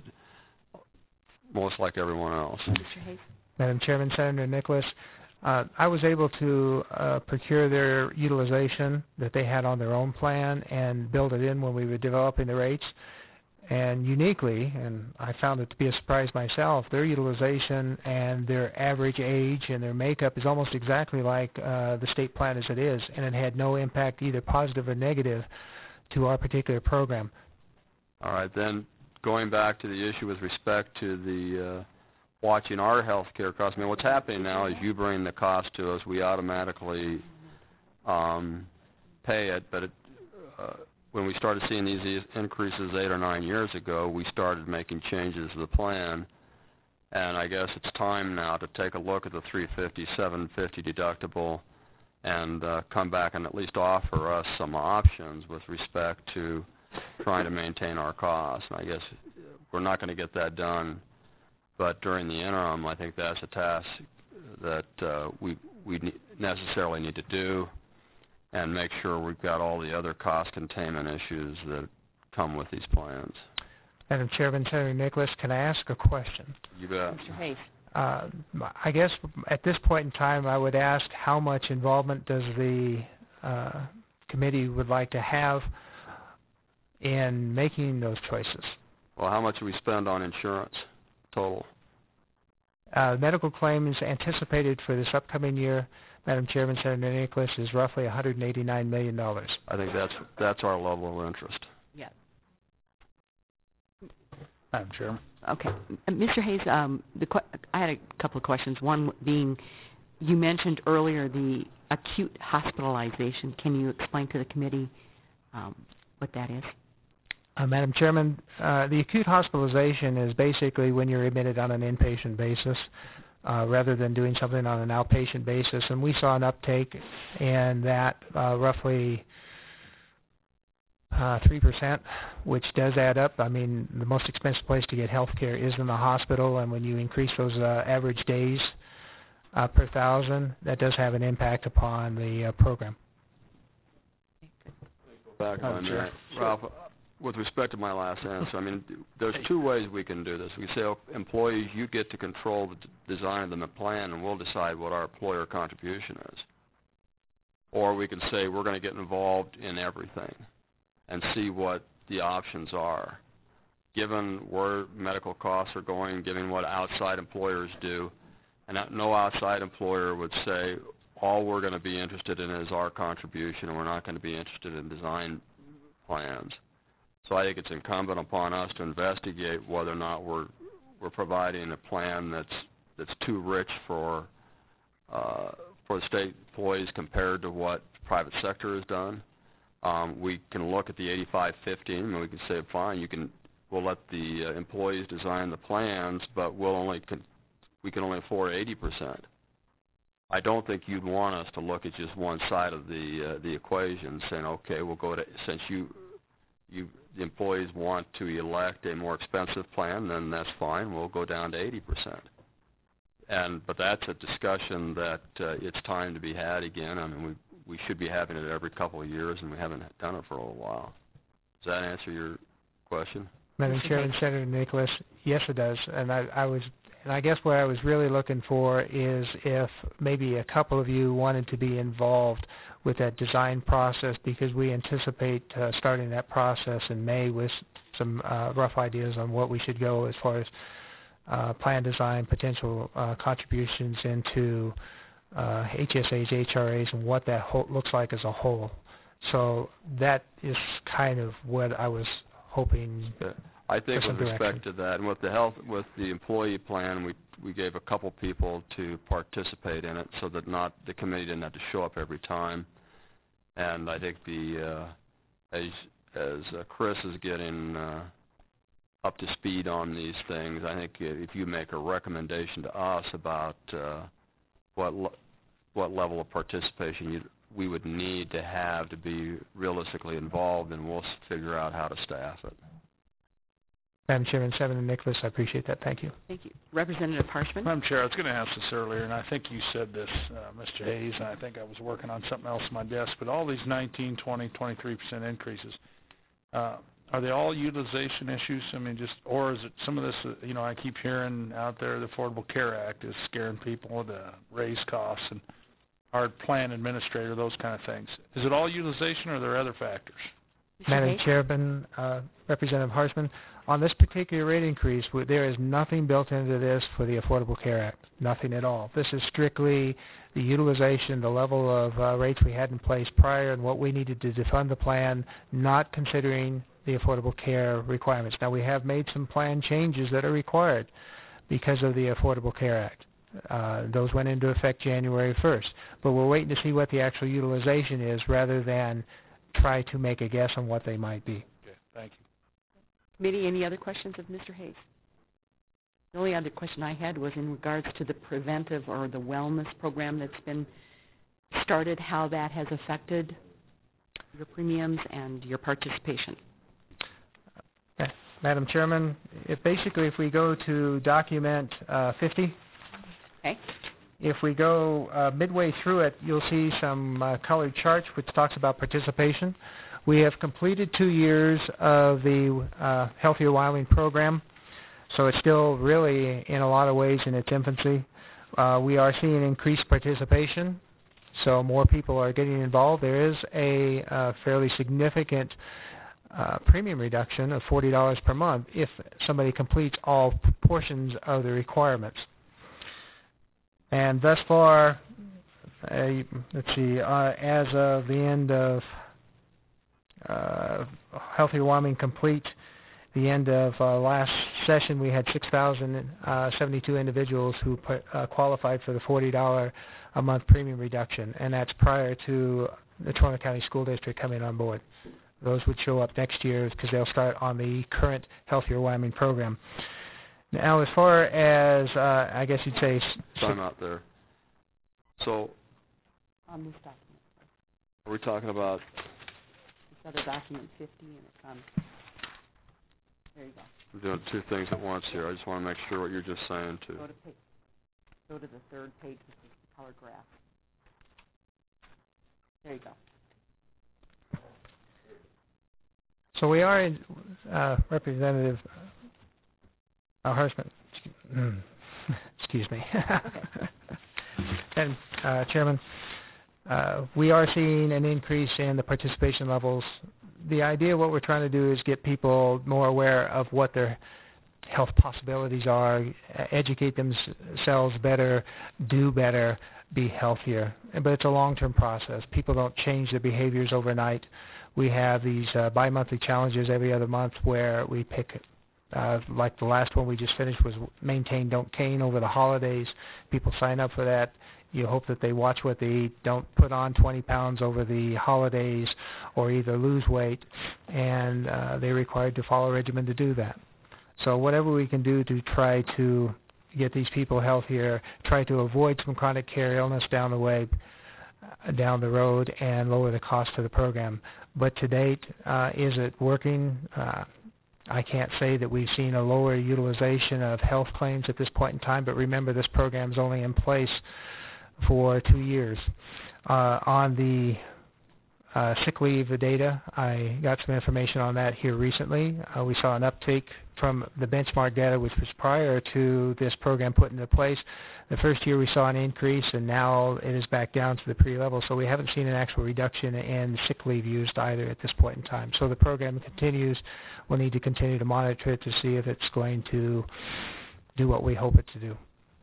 most like everyone else? Mister Hayes? Madam Chairman, Senator Nicholas, uh, I was able to uh, procure their utilization that they had on their own plan and build it in when we were developing the rates. And uniquely, and I found it to be a surprise myself, their utilization and their average age and their makeup is almost exactly like uh, the state plan as it is, and it had no impact, either positive or negative, to our particular program. All right, then going back to the issue with respect to the uh, watching our health care costs, I mean, what's happening now is you bring the cost to us, we automatically um, pay it, but it, uh, when we started seeing these increases eight or nine years ago, we started making changes to the plan, and I guess it's time now to take a look at the three fifty, seven fifty deductible and uh, come back and at least offer us some options with respect to trying to maintain our costs. And I guess we're not going to get that done, but during the interim, I think that's a task that uh, we, we ne- necessarily need to do, and make sure we've got all the other cost containment issues that come with these plans. Madam Chairman, Senator Nicholas, can I ask a question? You bet. Mister Hayes? Uh, I guess at this point in time I would ask how much involvement does the uh, committee would like to have in making those choices? Well, how much do we spend on insurance total? Uh, medical claims anticipated for this upcoming year, Madam Chairman, Senator Nicholas, is roughly one hundred eighty-nine million dollars. I think that's that's our level of interest. Yeah. Madam Chairman. Okay. Uh, Mister Hayes, um, the que- I had a couple of questions. One being, you mentioned earlier the acute hospitalization. Can you explain to the committee um, what that is? Uh, Madam Chairman, uh, the acute hospitalization is basically when you're admitted on an inpatient basis uh, rather than doing something on an outpatient basis. And we saw an uptake in that uh, roughly uh, three percent, which does add up. I mean, the most expensive place to get health care is in the hospital, and when you increase those uh, average days uh, per thousand, that does have an impact upon the uh, program. Back on that, Ralph, with respect to my last answer, I mean, there's two ways we can do this. We say, oh, employees, you get to control the d- design of the plan, and we'll decide what our employer contribution is. Or we can say we're going to get involved in everything and see what the options are. Given where medical costs are going, given what outside employers do, and that no outside employer would say, all we're going to be interested in is our contribution, and we're not going to be interested in design plans. So I think it's incumbent upon us to investigate whether or not we're we're providing a plan that's that's too rich for uh, for the state employees compared to what private sector has done. Um, we can look at the eighty-five fifteen, and we can say, fine, you can we'll let the uh, employees design the plans, but we'll only con- we can only afford eighty percent. I don't think you'd want us to look at just one side of the uh, the equation, saying, okay, we'll go to since you you the employees want to elect a more expensive plan, then that's fine. We'll go down to eighty percent. And but that's a discussion that uh, it's time to be had again. I mean, we we should be having it every couple of years, and we haven't done it for a little while. Does that answer your question? Madam Chairman, Senator Nicholas, yes, it does. And I, I was, and I guess what I was really looking for is if maybe a couple of you wanted to be involved with that design process, because we anticipate uh, starting that process in May with some uh, rough ideas on what we should go as far as uh, plan design, potential uh, contributions into uh, H S As, H R As, and what that whole looks like as a whole. So that is kind of what I was hoping. Yeah. I think for with some respect direction. to that, and with the health, with the employee plan, we we gave a couple people to participate in it, so that not the committee didn't have to show up every time. And I think the uh, as as uh, Chris is getting uh, up to speed on these things, I think if you make a recommendation to us about uh, what le- what level of participation you we would need to have to be realistically involved, and we'll figure out how to staff it. Madam Chairman, Senator Nicholas, I appreciate that. Thank you. Thank you. Representative Harshman? Madam Chair, I was going to ask this earlier, and I think you said this, uh, Mister Hayes, and I think I was working on something else on my desk, but all these nineteen, twenty, twenty-three percent increases, uh, are they all utilization issues? I mean, just, or is it some of this, uh, you know, I keep hearing out there the Affordable Care Act is scaring people to raise costs, and our plan administrator, those kind of things. Is it all utilization, or are there other factors? Mister Madam Hayes? Chairman, uh, Representative Harshman, on this particular rate increase, w- there is nothing built into this for the Affordable Care Act, nothing at all. This is strictly the utilization, the level of uh, rates we had in place prior, and what we needed to defund the plan, not considering the Affordable Care requirements. Now, we have made some plan changes that are required because of the Affordable Care Act. Uh, those went into effect January first, but we're waiting to see what the actual utilization is rather than try to make a guess on what they might be. Okay, thank you. Committee, any other questions of Mister Hayes? The only other question I had was in regards to the preventive or the wellness program that's been started, how that has affected your premiums and your participation. Okay. Madam Chairman, if basically if we go to document uh, fifty, Okay. if we go uh, midway through it, you'll see some uh, colored charts which talks about participation. We have completed two years of the uh, Healthier Wyoming program, so it's still really in a lot of ways in its infancy. Uh, we are seeing increased participation, so more people are getting involved. There is a uh, fairly significant uh, premium reduction of forty dollars per month if somebody completes all portions of the requirements. And thus far, uh, let's see, uh, as of the end of uh, Healthy Wyoming Complete, the end of uh, last session, we had six thousand seventy-two individuals who put, uh, qualified for the forty dollars a month premium reduction, and that's prior to the Trona County School District coming on board. Those would show up next year because they'll start on the current Healthier Wyoming program. Now, as far as, uh, I guess you'd say... Time out there. So, On this document. are we talking about... This other document fifty, and it's on... There you go. I'm doing two things at once here. I just want to make sure what you're just saying, too. Go to page, go to the third page, which is the color graph. There you go. So we are in, uh, Representative uh, Harshman, excuse me, and uh, Chairman, uh, we are seeing an increase in the participation levels. The idea, what we're trying to do is get people more aware of what their health possibilities are, educate themselves better, do better, be healthier. But it's a long-term process. People don't change their behaviors overnight. We have these uh, bi-monthly challenges every other month where we pick, uh, like the last one we just finished was Maintain, Don't Cane over the holidays. People sign up for that. You hope that they watch what they eat, don't put on twenty pounds over the holidays or either lose weight, and uh, they're required to follow a regimen to do that. So whatever we can do to try to get these people healthier, try to avoid some chronic care illness down the way, uh, down the road, and lower the cost of the program. But to date, uh, is it working? Uh, I can't say that we've seen a lower utilization of health claims at this point in time, but remember this program is only in place for two years. Uh, on the uh, sick leave data, I got some information on that here recently. Uh, we saw an uptake from the benchmark data, which was prior to this program put into place. The first year we saw an increase, and now it is back down to the pre-level, so we haven't seen an actual reduction in sick leave used either at this point in time. So the program continues. We'll need to continue to monitor it to see if it's going to do what we hope it to do.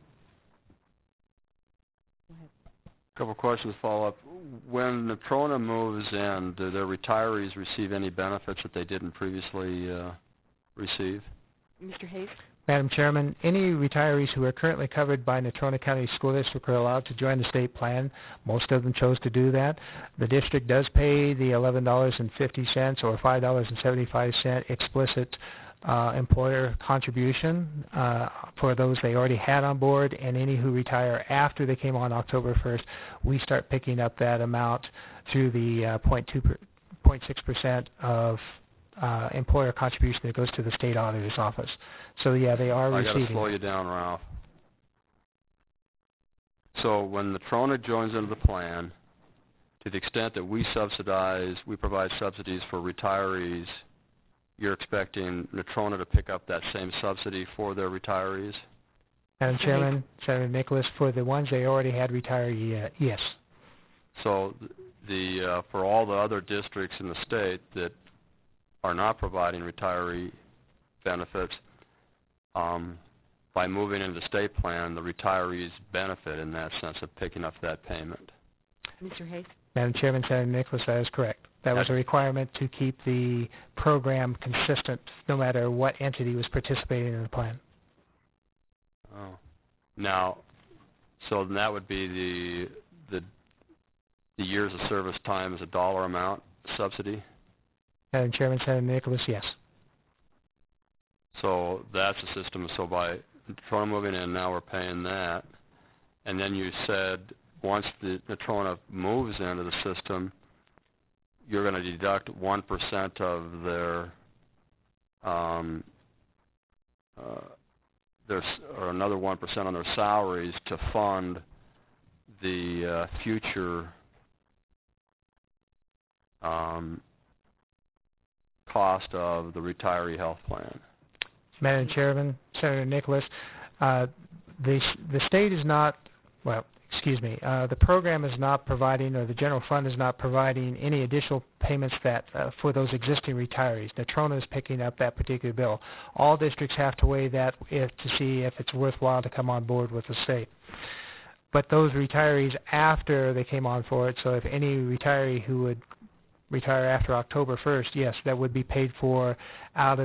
A couple of questions to follow up. When the Trona moves in, do their retirees receive any benefits that they didn't previously uh, receive? Mister Hayes? Madam Chairman, any retirees who are currently covered by Natrona County School District are allowed to join the state plan. Most of them chose to do that. The district does pay the eleven dollars and fifty cents or five dollars and seventy-five cents explicit uh, employer contribution uh, for those they already had on board, and any who retire after they came on October first, we start picking up that amount through the uh, zero point two, zero point six percent of Uh, employer contribution that goes to the state auditor's office. So yeah, they are I receiving. I got to slow you down, Ralph. So when the Trona joins into the plan, to the extent that we subsidize, we provide subsidies for retirees, you're expecting Natrona to pick up that same subsidy for their retirees? Madam Chairman, Senator Nicholas, for the ones they already had retiree, uh, yes. So the uh, for all the other districts in the state that are not providing retiree benefits, um, by moving into the state plan, the retirees benefit in that sense of picking up that payment. Mister Hayes? Madam Chairman, Senator Nicholas, that is correct. That was a requirement to keep the program consistent no matter what entity was participating in the plan. Oh. Now, so then that would be the, the, the years of service time as a dollar amount subsidy? Madam Chairman, Senator Nicholas, yes. So that's the system. So by Natrona moving in, now we're paying that. And then you said once the Natrona moves into the system, you're going to deduct one percent of their, um, uh, their, or another one percent on their salaries to fund the uh, future um, cost of the retiree health plan. Madam Chairman, Senator Nicholas, uh, the, the state is not, well, excuse me, uh, the program is not providing, or the general fund is not providing any additional payments that uh, for those existing retirees. Natrona is picking up that particular bill. All districts have to weigh that if, to see if it's worthwhile to come on board with the state. But those retirees after they came on for it, so if any retiree who would retire after October first, yes, that would be paid for out of that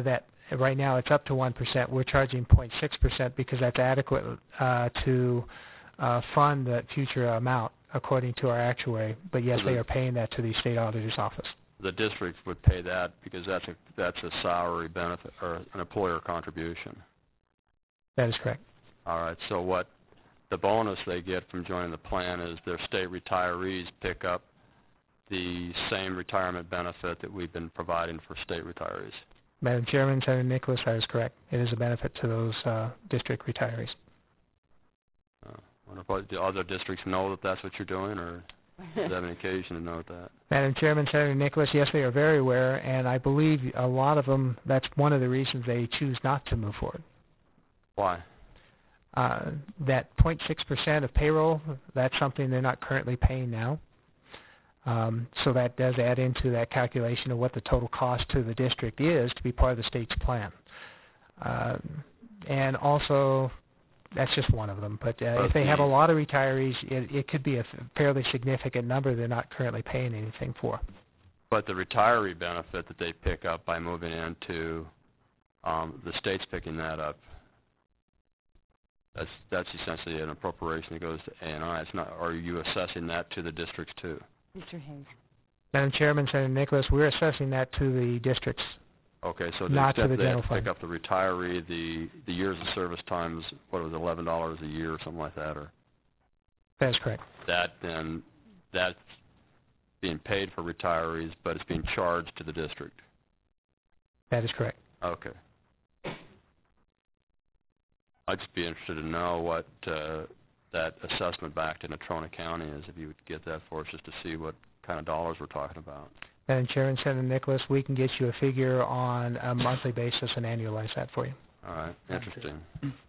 right now it's up to one percent. We're charging zero point six percent because that's adequate uh, to uh, fund that future amount according to our actuary. But yes, So they the- are paying that to the state auditor's office. The district would pay that because that's a that's a salary benefit or an employer contribution. That is correct. All right. So what the bonus they get from joining the plan is their state retirees pick up the same retirement benefit that we've been providing for state retirees. Madam Chairman, Senator Nicholas, that is correct. It is a benefit to those uh, district retirees. Uh, wonder if do other districts know that that's what you're doing, or do they have an occasion to know that? Madam Chairman, Senator Nicholas, yes, they are very aware, and I believe a lot of them, that's one of the reasons they choose not to move forward. Why? Uh, that zero point six percent of payroll, that's something they're not currently paying now. Um, so that does add into that calculation of what the total cost to the district is to be part of the state's plan. Uh, and also, that's just one of them. But, uh, if they have a lot of retirees, it, it could be a fairly significant number they're not currently paying anything for. But the retiree benefit that they pick up by moving into um, the state's picking that up. That's that's essentially an appropriation that goes to A and I. It's not. Are you assessing that to the districts too? Mister Hayes. Madam Chairman, Senator Nicholas, we're assessing that to the districts. Okay, so the Not to extent the they have general to fund. pick up the retiree, the the years of service times, what was it, eleven dollars a year or something like that, or That is correct. that then that's being paid for retirees, but it's being charged to the district. That is correct. Okay. I'd just be interested to know what uh, that assessment back to Natrona County is, if you would get that for us, just to see what kind of dollars we're talking about. Madam Chairman, Senator Nicholas, we can get you a figure on a monthly basis and annualize that for you. All right, interesting.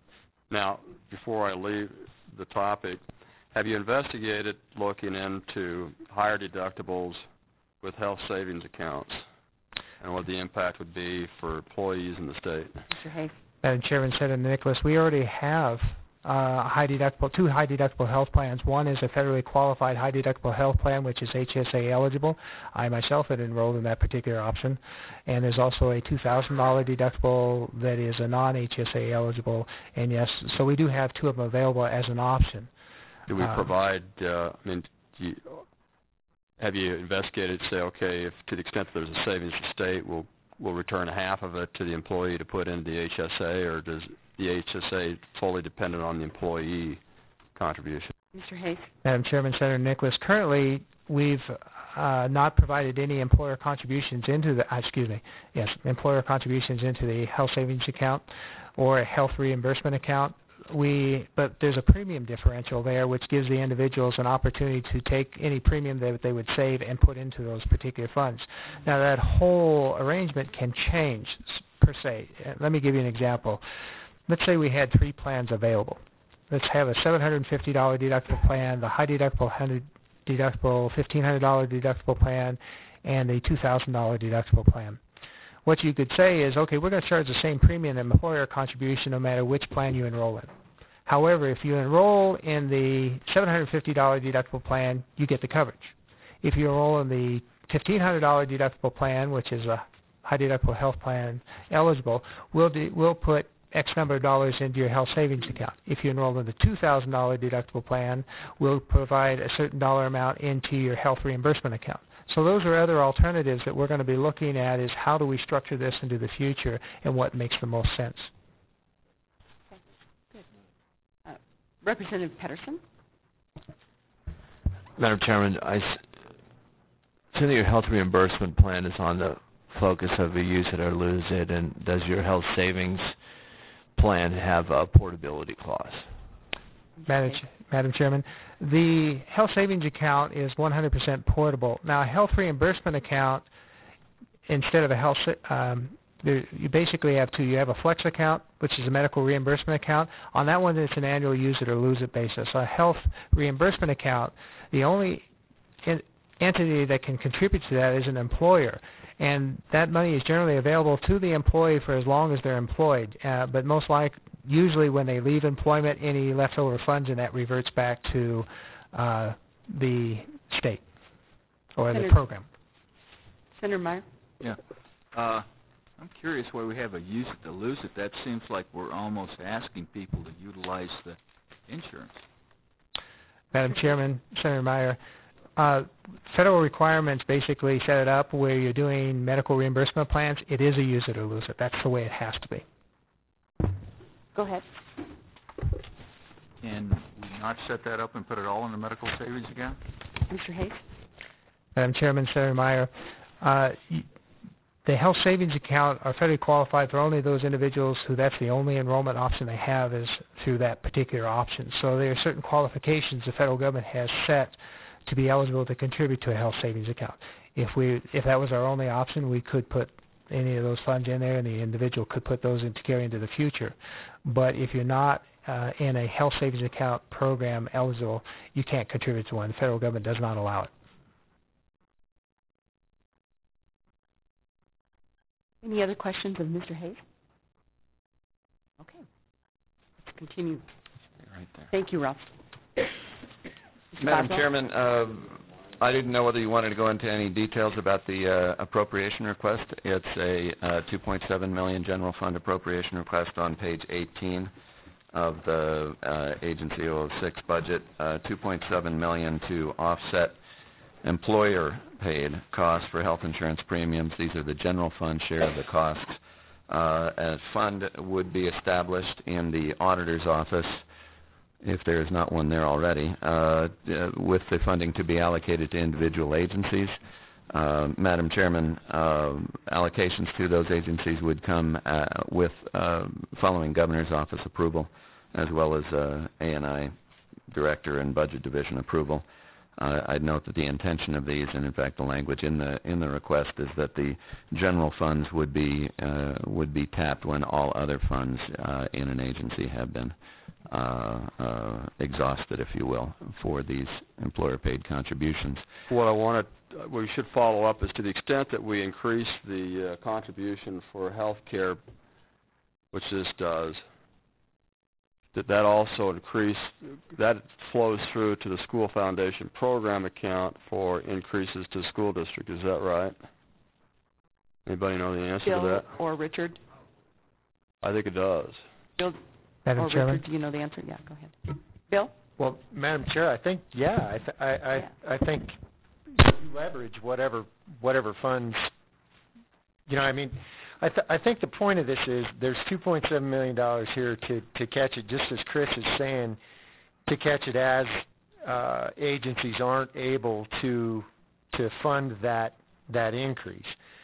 Now, before I leave the topic, have you investigated looking into higher deductibles with health savings accounts and what the impact would be for employees in the state? Mister Hayes. Madam Chairman, Senator Nicholas, we already have uh, high deductible, two high deductible health plans. One is a federally qualified high deductible health plan, which is H S A eligible. I myself had enrolled in that particular option. And there's also a two thousand dollar deductible that is a non-H S A eligible. And yes, so we do have two of them available as an option. Do we Uh, provide, uh, I mean, do you, have you investigated, say, okay, if to the extent that there's a savings to state, we'll, we'll return half of it to the employee to put into the H S A, or does the H S A fully dependent on the employee contribution? Mister Hayes. Madam Chairman, Senator Nicholas, currently we've uh, not provided any employer contributions into the, uh, excuse me, yes, employer contributions into the health savings account or a health reimbursement account. We, but there's a premium differential there, which gives the individuals an opportunity to take any premium that they would save and put into those particular funds. Now, that whole arrangement can change per se. Uh, Let me give you an example. Let's say we had three plans available. Let's have a seven hundred fifty dollar deductible plan, the high deductible one hundred deductible, fifteen hundred dollar deductible plan, and the two thousand dollar deductible plan. What you could say is, okay, we're going to charge the same premium and employer contribution no matter which plan you enroll in. However, if you enroll in the seven hundred fifty dollar deductible plan, you get the coverage. If you enroll in the fifteen hundred dollar deductible plan, which is a high deductible health plan eligible, we'll, de- we'll put X number of dollars into your health savings account. If you enroll in the two thousand dollar deductible plan, we'll provide a certain dollar amount into your health reimbursement account. So those are other alternatives that we're going to be looking at, is how do we structure this into the future and what makes the most sense. Uh, Representative Pedersen. Madam Chairman, I s- assume that your health reimbursement plan is on the focus of a use it or lose it, and does your health savings plan have a portability clause? Madam, Ch- Madam Chairman, the health savings account is one hundred percent portable. Now, a health reimbursement account, instead of a health, sa- um, there, you basically have two. You have a flex account, which is a medical reimbursement account. On that one, it's an annual use it or lose it basis. A health reimbursement account, the only in- entity that can contribute to that is an employer. And that money is generally available to the employee for as long as they're employed. Uh, but most like, usually when they leave employment, any leftover funds in that reverts back to uh, the state or Senator, the program. Senator Meyer. Yeah. Uh, I'm curious why we have a use it to lose it. That seems like we're almost asking people to utilize the insurance. Madam Chairman, Senator Meyer, uh, federal requirements basically set it up where you're doing medical reimbursement plans. It is a use it or lose it. That's the way it has to be. Go ahead. Can we not set that up and put it all in the medical savings account? Mister Hayes? Madam Chairman, Senator Meyer, uh, the health savings account are federally qualified for only those individuals who that's the only enrollment option they have is through that particular option. So there are certain qualifications the federal government has set to be eligible to contribute to a health savings account. If we, if that was our only option, we could put any of those funds in there and the individual could put those in to carry into the future. But if you're not uh, in a health savings account program eligible, you can't contribute to one. The federal government does not allow it. Any other questions of Mister Hayes? Okay. Let's continue. Right there. Thank you, Ralph. Madam Boswell? Chairman, uh, I didn't know whether you wanted to go into any details about the uh, appropriation request. It's a uh, two point seven million dollars general fund appropriation request on page eighteen of the uh, Agency oh oh six budget, uh, two point seven million dollars to offset employer-paid costs for health insurance premiums. These are the general fund share of the costs. Uh, a fund would be established in the auditor's office, if there is not one there already, uh, uh, with the funding to be allocated to individual agencies. Uh, Madam Chairman, uh, allocations to those agencies would come uh, with uh, following Governor's Office approval, as well as uh, A and I Director and Budget Division approval. Uh, I'd note that the intention of these, and in fact the language in the in the request, is that the general funds would be uh, would be tapped when all other funds uh, in an agency have been uh, uh, exhausted, if you will, for these employer-paid contributions. What I wanted, we should follow up is to the extent that we increase the uh, contribution for health care, which this does, that that also increase, that flows through to the school foundation program account for increases to school district. Is that right? Anybody know the answer Bill to that? or Richard? I think it does. Bill Madam or Chairman? Richard, do you know the answer? Yeah, go ahead. Bill? Well, Madam Chair, I think, yeah, I, th- I, I, Yeah. I think you leverage whatever, whatever funds, you know, I mean, I, th- I think the point of this is there's two point seven million dollars here to, to catch it, just as Chris is saying, to catch it as uh, agencies aren't able to to fund that that increase.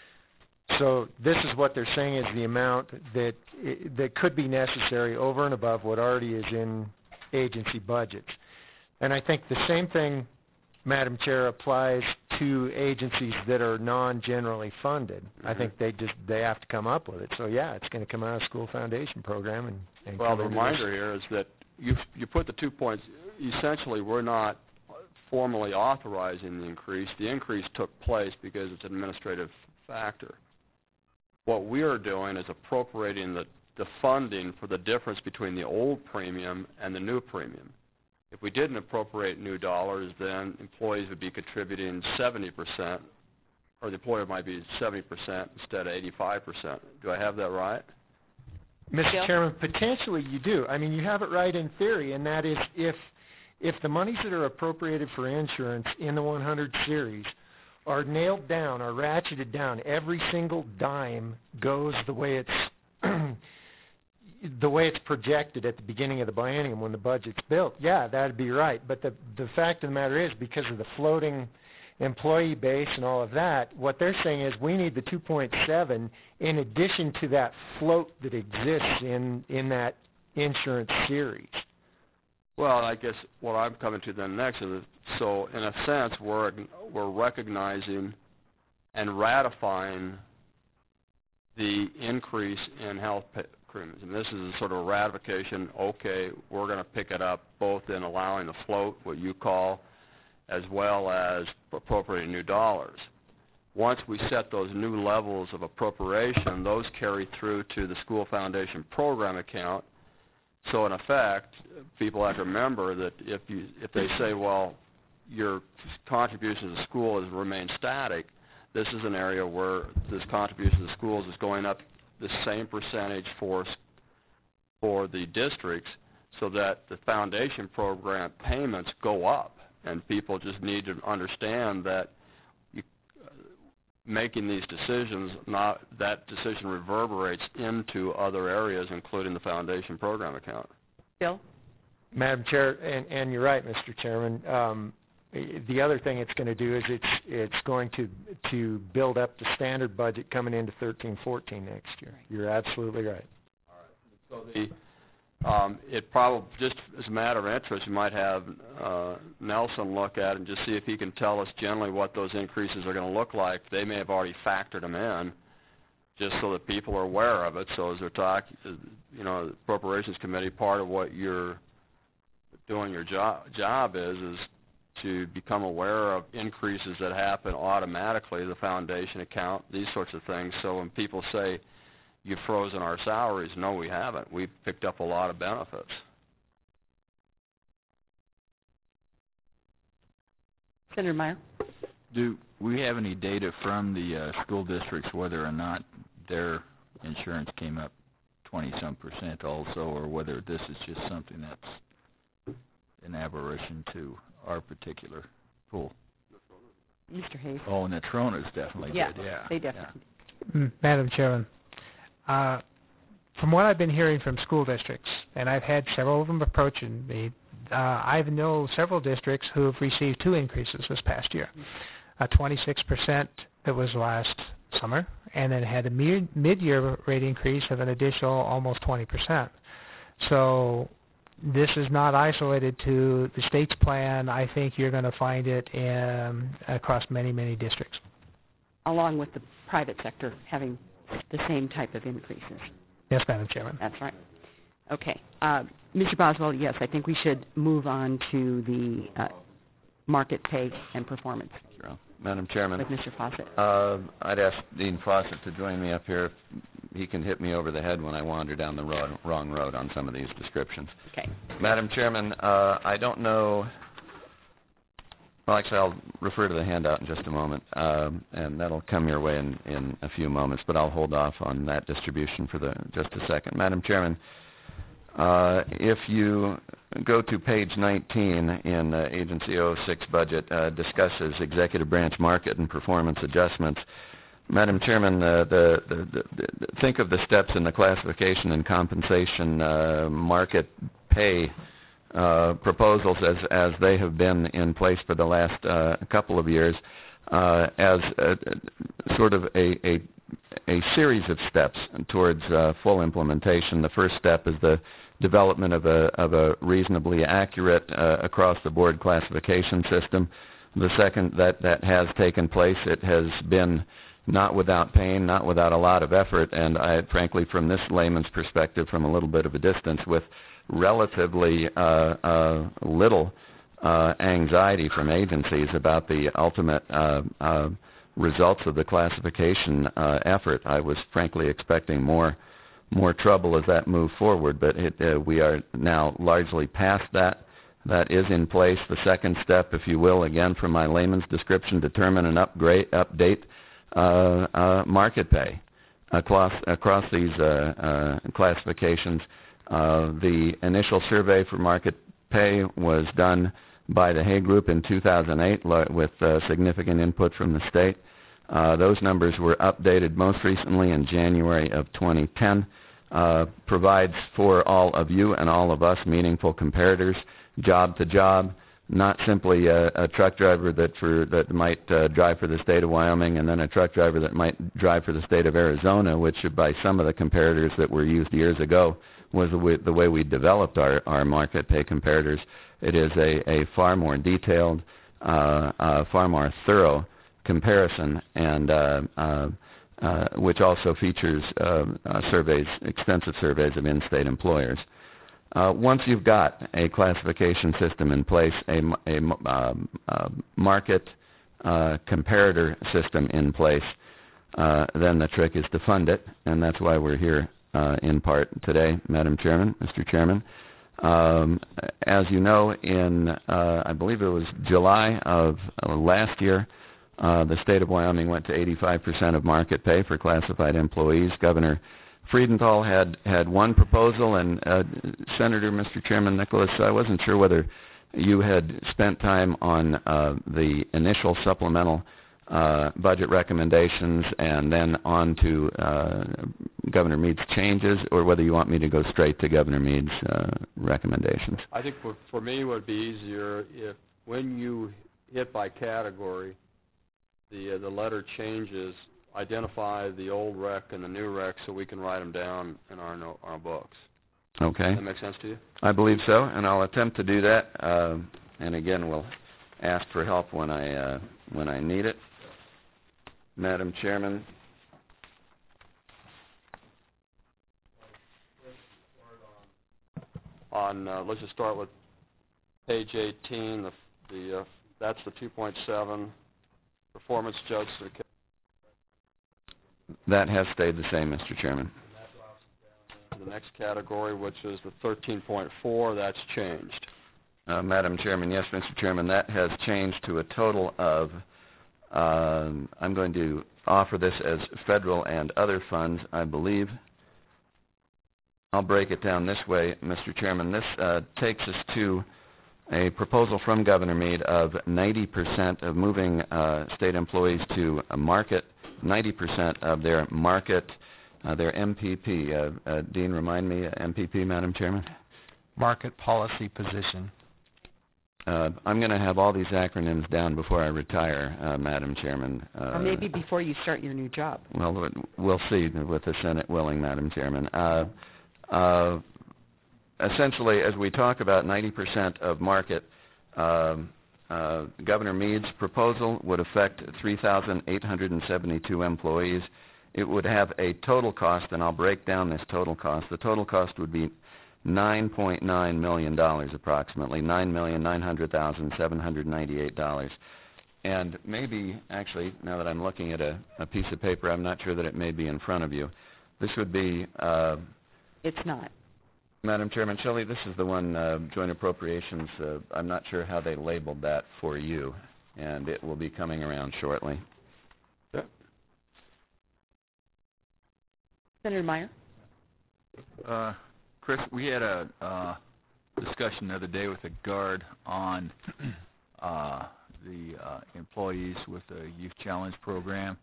So this is what they're saying is the amount that that could be necessary over and above what already is in agency budgets. And I think the same thing, Madam Chair, applies to agencies that are non-generally funded. Mm-hmm. I think they just they have to come up with it. So yeah, it's going to come out of school foundation program. And, and well, the reminder here is that you you put the two points. Essentially, we're not formally authorizing the increase. The increase took place because it's an administrative factor. What we are doing is appropriating the the funding for the difference between the old premium and the new premium. If we didn't appropriate new dollars, then employees would be contributing seventy percent, or the employer might be seventy percent instead of eighty-five percent. Do I have that right? Mister Bill? Chairman, potentially you do. I mean, you have it right in theory, and that is if if the monies that are appropriated for insurance in the one hundred series are nailed down, are ratcheted down, every single dime goes the way it's the way it's projected at the beginning of the biennium when the budget's built, yeah, that'd be right. But the the fact of the matter is, because of the floating employee base and all of that, what they're saying is we need the two point seven in addition to that float that exists in in that insurance series. Well, I guess what I'm coming to then next is, so in a sense, we're we're recognizing and ratifying the increase in health pay premiums. And this is a sort of a ratification. Okay, we're going to pick it up both in allowing the float, what you call, as well as appropriating new dollars. Once we set those new levels of appropriation, those carry through to the school foundation program account. So in effect, people have to remember that if you if they say, well, your contribution to the school has remained static, this is an area where this contribution to the schools is going up the same percentage for for the districts, so that the foundation program payments go up, and people just need to understand that you, uh, making these decisions, not that decision reverberates into other areas, including the foundation program account. Bill? Madam Chair, and, and you're right, Mister Chairman. Um, the other thing it's going to do is it's it's going to to build up the standard budget coming into thirteen fourteen next year. You're absolutely right. So the Um, it probably, just as a matter of interest, you might have uh, Nelson look at it and just see if he can tell us generally what those increases are going to look like. They may have already factored them in, just so that people are aware of it. So as they're talking, you know, the Appropriations Committee, part of what you're doing your job job is is to become aware of increases that happen automatically, the foundation account, these sorts of things. So when people say, "You've frozen our salaries," no, we haven't. We've picked up a lot of benefits. Senator Meyer? Do we have any data from the uh, school districts whether or not their insurance came up twenty-some percent also, or whether this is just something that's an aberration to our particular pool? Mister Hayes? Oh, and the Natrona's definitely yeah, did, yeah. they definitely yeah. Mm, Madam Chairman, uh, from what I've been hearing from school districts, and I've had several of them approaching me, uh, I know several districts who have received two increases this past year. Uh, twenty-six percent that was last summer, and then had a mid- mid-year rate increase of an additional almost twenty percent. So this is not isolated to the state's plan. I think you're going to find it in, across many, many districts. Along with the private sector having the same type of increases. Yes, Madam Chairman. That's right. Okay. Uh, Mister Boswell, yes, I think we should move on to the uh, market pay and performance. Sure. Madam Chairman. With Mister Fawcett. Uh, I'd ask Dean Fawcett to join me up here. He can hit me over the head when I wander down the road, wrong road on some of these descriptions. Okay. Madam Chairman, uh, I don't know. Well, actually, I'll refer to the handout in just a moment, um, and that'll come your way in, in a few moments, but I'll hold off on that distribution for the just a second. Madam Chairman, uh, if you go to page nineteen in uh, Agency oh six budget, uh, discusses executive branch market and performance adjustments. Madam Chairman, uh, the, the, the, the, think of the steps in the classification and compensation uh, market pay Uh, proposals as as they have been in place for the last uh, couple of years, uh, as a, sort of a, a a series of steps towards uh, full implementation. The first step is the development of a of a reasonably accurate uh, across the board classification system. The second, that that has taken place. It has been not without pain, not without a lot of effort, and I, frankly, from this layman's perspective, from a little bit of a distance, with relatively uh, uh, little uh, anxiety from agencies about the ultimate uh, uh, results of the classification uh, effort. I was frankly expecting more more trouble as that moved forward, but it, uh, we are now largely past that. That is in place. The second step, if you will, again from my layman's description, determine and upgrade, update uh, uh, market pay across, across these uh, uh, classifications. Uh, the initial survey for market pay was done by the Hay Group in two thousand eight with uh, significant input from the state. Uh, those numbers were updated most recently in January of twenty ten. Uh, provides for all of you and all of us meaningful comparators, job to job, not simply a, a truck driver that for that might uh, drive for the state of Wyoming and then a truck driver that might drive for the state of Arizona, which by some of the comparators that were used years ago was the way, the way we developed our, our market pay comparators. It is a, a far more detailed, uh, uh, far more thorough comparison, and uh, uh, uh, which also features uh, uh, surveys, extensive surveys of in-state employers. Uh, once you've got a classification system in place, a, a uh, uh, market uh, comparator system in place, uh, then the trick is to fund it, and that's why we're here uh, in part today, Madam Chairman, Mister Chairman. Um, as you know, in uh, I believe it was July of uh, last year, Uh, the state of Wyoming went to eighty-five percent of market pay for classified employees. Governor Friedenthal had, had one proposal, and uh, Senator, Mister Chairman Nicholas, I wasn't sure whether you had spent time on uh, the initial supplemental uh, budget recommendations and then on to uh, Governor Mead's changes, or whether you want me to go straight to Governor Mead's uh, recommendations. I think for, for me it would be easier if when you hit by category, the uh, the letter changes, identify the old rec and the new rec so we can write them down in our, no, our books. Okay. Does that make sense to you? I believe so, and I'll attempt to do that. Uh, and again, we'll ask for help when I uh, when I need it. Madam Chairman. On uh, let's just start with page eighteen. The the uh, that's the two point seven performance judge certificate. That has stayed the same, Mister Chairman. The next category, which is the thirteen point four, that's changed. Uh, Madam Chairman, yes, Mister Chairman, that has changed to a total of, um, I'm going to offer this as federal and other funds, I believe. I'll break it down this way, Mister Chairman. This uh, takes us to a proposal from Governor Mead of ninety percent of moving uh, state employees to a market, ninety percent of their market, uh, their M P P. Uh, uh, Dean, remind me, uh, M P P, Madam Chairman? Market policy position. Uh, I'm going to have all these acronyms down before I retire, uh, Madam Chairman. Uh, or maybe before you start your new job. Well, we'll see with the Senate willing, Madam Chairman. Uh, uh, essentially, as we talk about ninety percent of market, um, uh, Governor Mead's proposal would affect three thousand eight hundred seventy-two employees. It would have a total cost, and I'll break down this total cost. The total cost would be nine point nine million dollars approximately, nine million nine hundred thousand seven hundred ninety-eight dollars. And maybe, actually, now that I'm looking at a, a piece of paper, I'm not sure that it may be in front of you. This would be... Uh, it's not. Madam Chairman, Shelley, this is the one, uh, joint appropriations. Uh, I'm not sure how they labeled that for you, and it will be coming around shortly. Yep. Senator Meyer? Uh, Chris, we had a uh, discussion the other day with the Guard on uh, the uh, employees with the Youth Challenge program,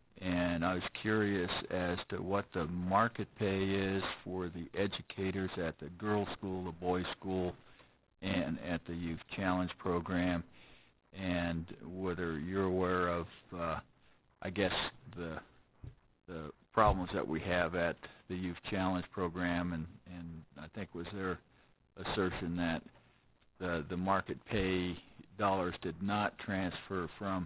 and I was curious as to what the market pay is for the educators at the girls' school, the boys' school, and at the Youth Challenge program, and whether you're aware of, uh, I guess, the the problems that we have at the Youth Challenge program, and, and I think was their assertion that the, the market pay dollars did not transfer from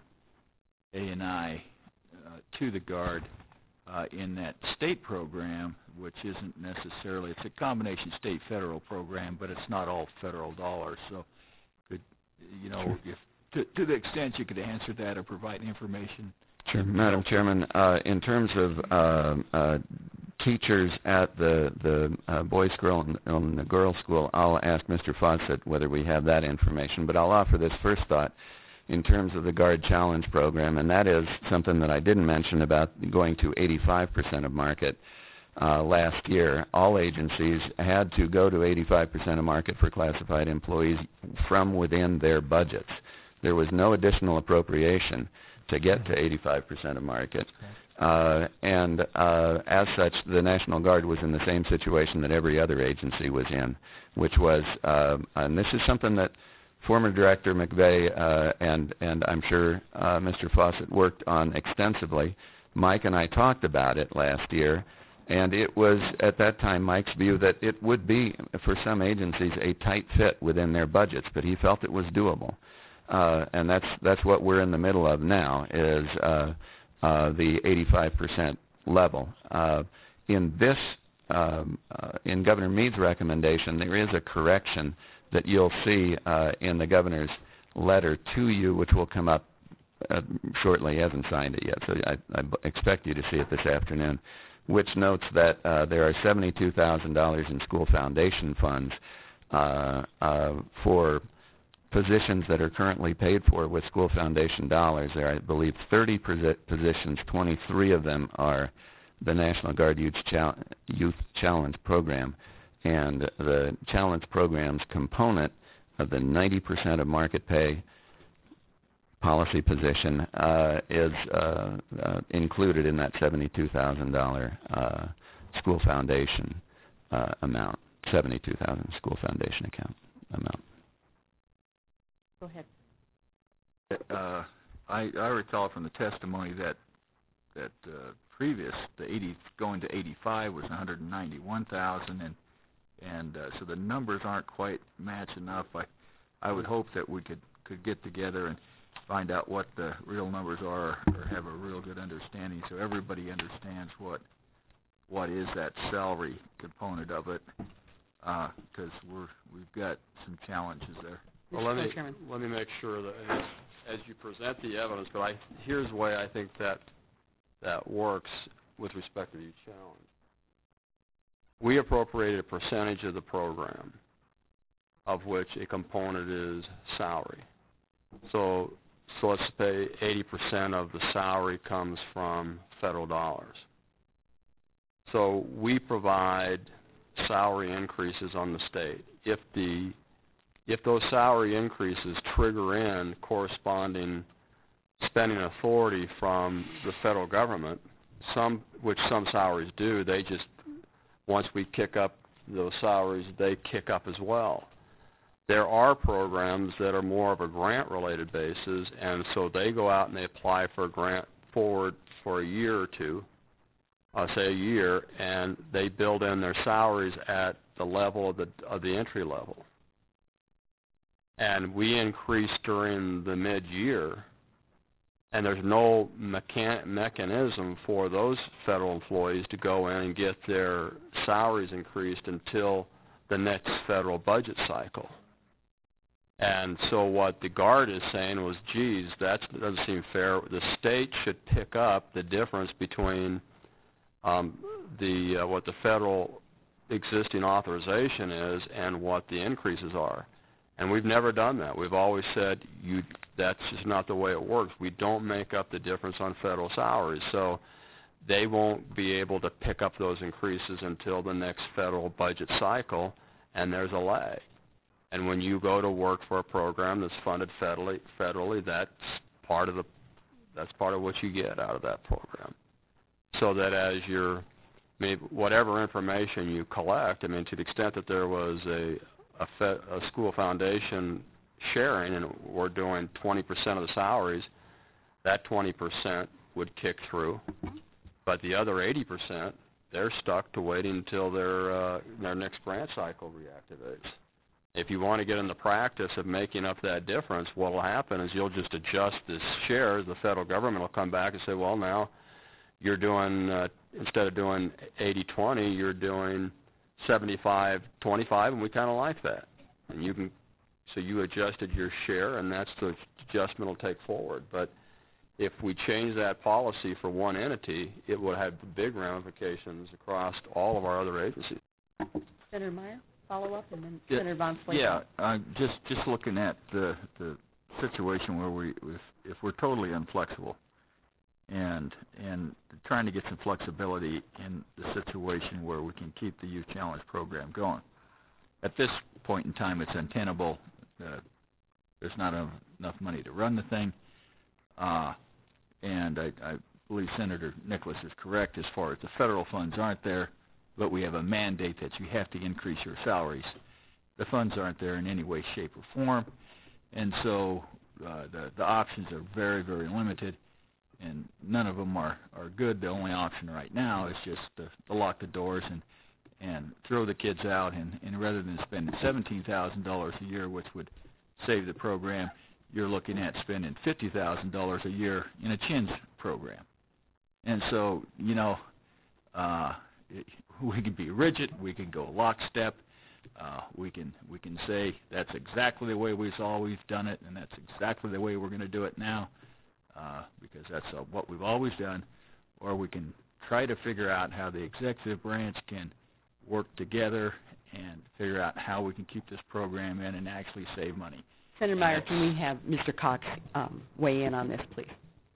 A and I uh, to the Guard uh, in that state program, which isn't necessarily, it's a combination state-federal program, but it's not all federal dollars. So, could, you know, if to, to the extent you could answer that or provide information. Sure, Madam Chairman. Uh, in terms of uh, uh, teachers at the the uh, boys' school and, and the girls' school, I'll ask Mister Fawcett whether we have that information. But I'll offer this first thought in terms of the Guard Challenge program, and that is something that I didn't mention about going to eighty-five percent of market uh, last year. All agencies had to go to eighty-five percent of market for classified employees from within their budgets. There was no additional appropriation to get to eighty-five percent of market. Uh, and uh, as such, the National Guard was in the same situation that every other agency was in, which was, uh, and this is something that former Director McVeigh uh, and, and I'm sure uh, Mister Fawcett worked on extensively. Mike and I talked about it last year, and it was at that time Mike's view that it would be, for some agencies, a tight fit within their budgets, but he felt it was doable. Uh, and that's that's what we're in the middle of now, is uh, uh, the eighty-five percent level. Uh, in this, um, uh, in Governor Mead's recommendation, there is a correction that you'll see uh, in the governor's letter to you, which will come up uh, shortly. He hasn't signed it yet, so I, I expect you to see it this afternoon, which notes that uh, there are seventy-two thousand dollars in school foundation funds uh, uh, for positions that are currently paid for with school foundation dollars. There are, I believe, thirty posi- positions. twenty-three of them are the National Guard Youth, Chal- Youth Challenge Program. And the Challenge Program's component of the ninety percent of market pay policy position uh, is uh, uh, included in that seventy-two thousand dollars uh, school foundation uh, amount, seventy-two thousand dollars school foundation account amount. Go ahead. Uh, I, I recall from the testimony that that uh, previous, the eighty going to eighty-five was one hundred ninety-one thousand, and and uh, so the numbers aren't quite match enough. I I would hope that we could could get together and find out what the real numbers are, or have a real good understanding, so everybody understands what what is that salary component of it, because uh, we're we've got some challenges there. Well, let me let me make sure that as, as you present the evidence, but I here's the way I think that that works with respect to the youth challenge. We appropriated a percentage of the program, of which a component is salary. So so let's say eighty percent of the salary comes from federal dollars. So we provide salary increases on the state. If the if those salary increases trigger in corresponding spending authority from the federal government, some which some salaries do, they just, once we kick up those salaries, they kick up as well. There are programs that are more of a grant-related basis, and so they go out and they apply for a grant forward for a year or two, uh, say a year, and they build in their salaries at the level of the of the entry level. And we increase during the mid-year, and there's no mechan- mechanism for those federal employees to go in and get their salaries increased until the next federal budget cycle. And so what the Guard is saying was, geez, that doesn't seem fair. The state should pick up the difference between um, the uh, what the federal existing authorization is and what the increases are. And we've never done that. We've always said you that's just not the way it works. We don't make up the difference on federal salaries. So they won't be able to pick up those increases until the next federal budget cycle, and there's a lag. And when you go to work for a program that's funded federally, federally, that's part of the that's part of what you get out of that program. So that as you're, I mean, whatever information you collect, I mean, to the extent that there was a a, fe- a school foundation sharing, and we're doing twenty percent of the salaries, that twenty percent would kick through. But the other eighty percent, they're stuck to waiting until their uh, their next grant cycle reactivates. If you want to get in the practice of making up that difference, what will happen is you'll just adjust the shares. The federal government will come back and say, well, now you're doing, uh, instead of doing eighty twenty, you're doing seventy-five twenty-five, and we kind of like that. And you can, so you adjusted your share, and that's the adjustment will take forward. But if we change that policy for one entity, it would have big ramifications across all of our other agencies. Senator Meyer, follow up, and then Yeah, Senator Von Slate. Yeah, uh, just just looking at the the situation where we, if, if we're totally inflexible, and and trying to get some flexibility in the situation where we can keep the Youth Challenge program going. At this point in time, it's untenable. Uh, there's not a, enough money to run the thing, uh, and I, I believe Senator Nicholas is correct as far as the federal funds aren't there, but we have a mandate that you have to increase your salaries. The funds aren't there in any way, shape, or form, and so uh, the the options are very, very limited. And none of them are, are good. The only option right now is just to, to lock the doors and and throw the kids out. And, and rather than spending seventeen thousand dollars a year, which would save the program, you're looking at spending fifty thousand dollars a year in a CHINS program. And so, you know, uh, it, we can be rigid. We can go lockstep. Uh, we can we can say that's exactly the way we've always done it, and that's exactly the way we're going to do it now. Uh, because that's uh, what we've always done, or we can try to figure out how the executive branch can work together and figure out how we can keep this program in and actually save money. Senator Meyer, can we have Mister Cox um, weigh in on this, please?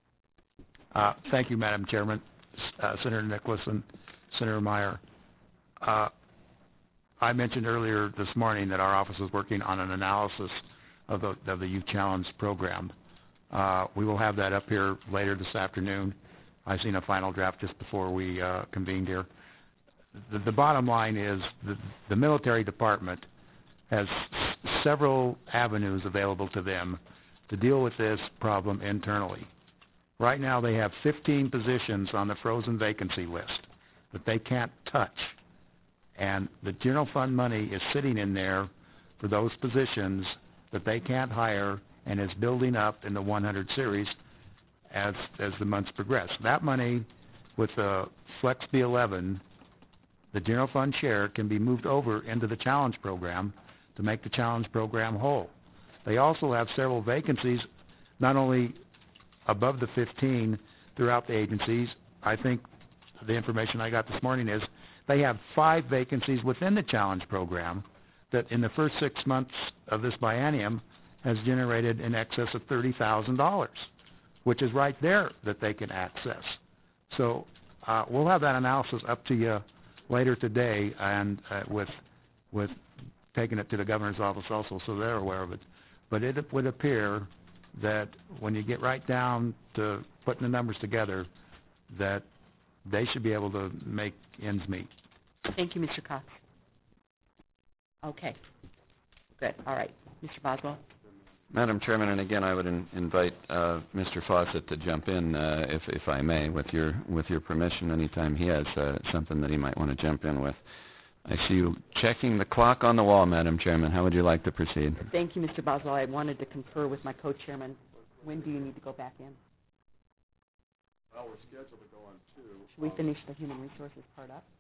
Uh, thank you, Madam Chairman. Uh, Senator Nicholson, Senator Meyer. Uh, I mentioned earlier this morning that our office is working on an analysis of the, of the Youth Challenge program. Uh, we will have that up here later this afternoon. I've seen a final draft just before we uh, convened here. The, the bottom line is the, the military department has s several avenues available to them to deal with this problem internally. Right now they have fifteen positions on the frozen vacancy list that they can't touch. And the general fund money is sitting in there for those positions that they can't hire and is building up in the one hundred series as, as the months progress. That money with the Flex B eleven, the general fund share, can be moved over into the challenge program to make the challenge program whole. They also have several vacancies, not only above the fifteen throughout the agencies. I think the information I got this morning is they have five vacancies within the challenge program that in the first six months of this biennium has generated in excess of thirty thousand dollars, which is right there that they can access. So uh, we'll have that analysis up to you later today, and uh, with with taking it to the governor's office also, so they're aware of it. But it would appear that when you get right down to putting the numbers together, that they should be able to make ends meet. Thank you, Mister Cox. Okay. Good. All right. Mister Boswell. Madam Chairman, and again, I would in, invite uh, Mister Fawcett to jump in, uh, if, if I may, with your with your permission, anytime he has uh, something that he might want to jump in with. I see you checking the clock on the wall, Madam Chairman. How would you like to proceed? Thank you, Mister Boswell. I wanted to confer with my co-chairman. When do you need to go back in? Well, we're scheduled to go on two. Should we finish the human resources part up?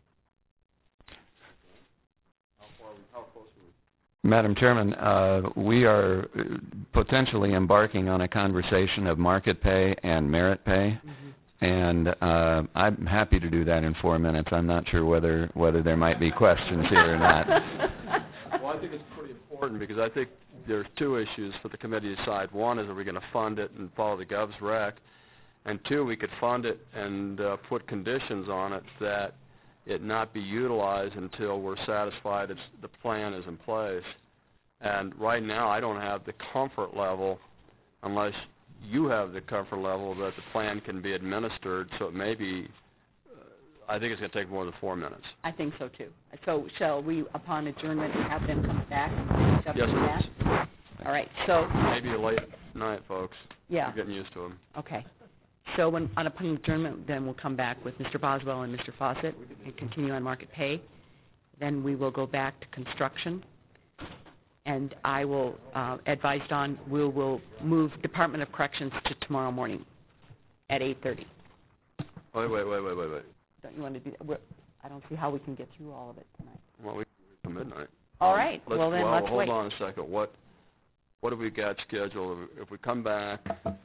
How far are we, how close are we? Madam Chairman, uh, we are potentially embarking on a conversation of market pay and merit pay. Mm-hmm. And uh, I'm happy to do that in four minutes. I'm not sure whether whether there might be questions here or not. Well, I think it's pretty important because I think there's two issues for the committee to decide. One is, are we going to fund it and follow the Gov's rec? And two, we could fund it and uh, put conditions on it that it not be utilized until we're satisfied it's, the plan is in place. And right now, I don't have the comfort level, unless you have the comfort level, that the plan can be administered. So it may be, uh, I think it's going to take more than four minutes. I think so too. So shall we, upon adjournment, have them come back and discuss yes, that? Yes, all right. So maybe a late night, folks. Yeah. We're getting used to them. Okay. So when, on upon adjournment, then we'll come back with Mister Boswell and Mister Fawcett and continue on market pay. Then we will go back to construction. And I will uh, advise Don, we will move Department of Corrections to tomorrow morning at eight thirty. Wait, wait, wait, wait, wait, wait. Don't you want to do that? We're, I don't see how we can get through all of it tonight. Well, we can wait till midnight. All um, right. Let's, well, then well, let's hold wait. on a second. What, what have we got scheduled? If we come back,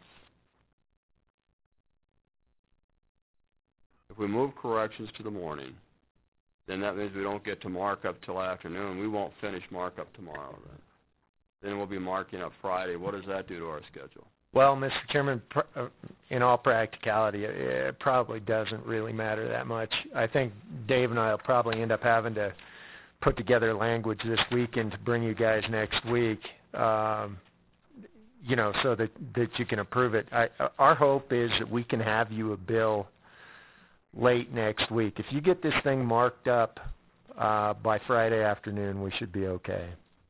if we move corrections to the morning, then that means we don't get to markup till afternoon. We won't finish markup tomorrow. Then, then we'll be marking up Friday. What does that do to our schedule? Well, Mister Chairman, pr uh, in all practicality, it, it probably doesn't really matter that much. I think Dave and I will probably end up having to put together language this weekend to bring you guys next week, um, you know, so that, that you can approve it. I, uh, our hope is that we can have you a bill late next week. If you get this thing marked up uh, by Friday afternoon, we should be okay.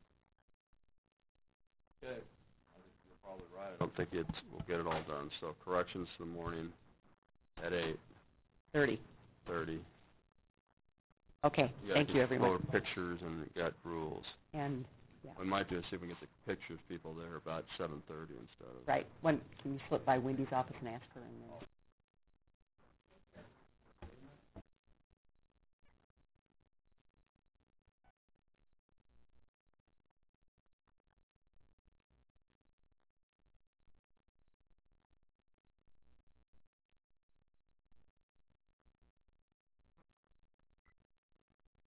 Okay. I think you're probably right. I don't think it's, we'll get it all done. So corrections in the morning at eight thirty. thirty. Okay. You Thank you, everyone. Go to pictures and got rules. And yeah. We might do is see if we can get the pictures people there about seven thirty instead of. Right. When can you slip by Wendy's office and ask her? And then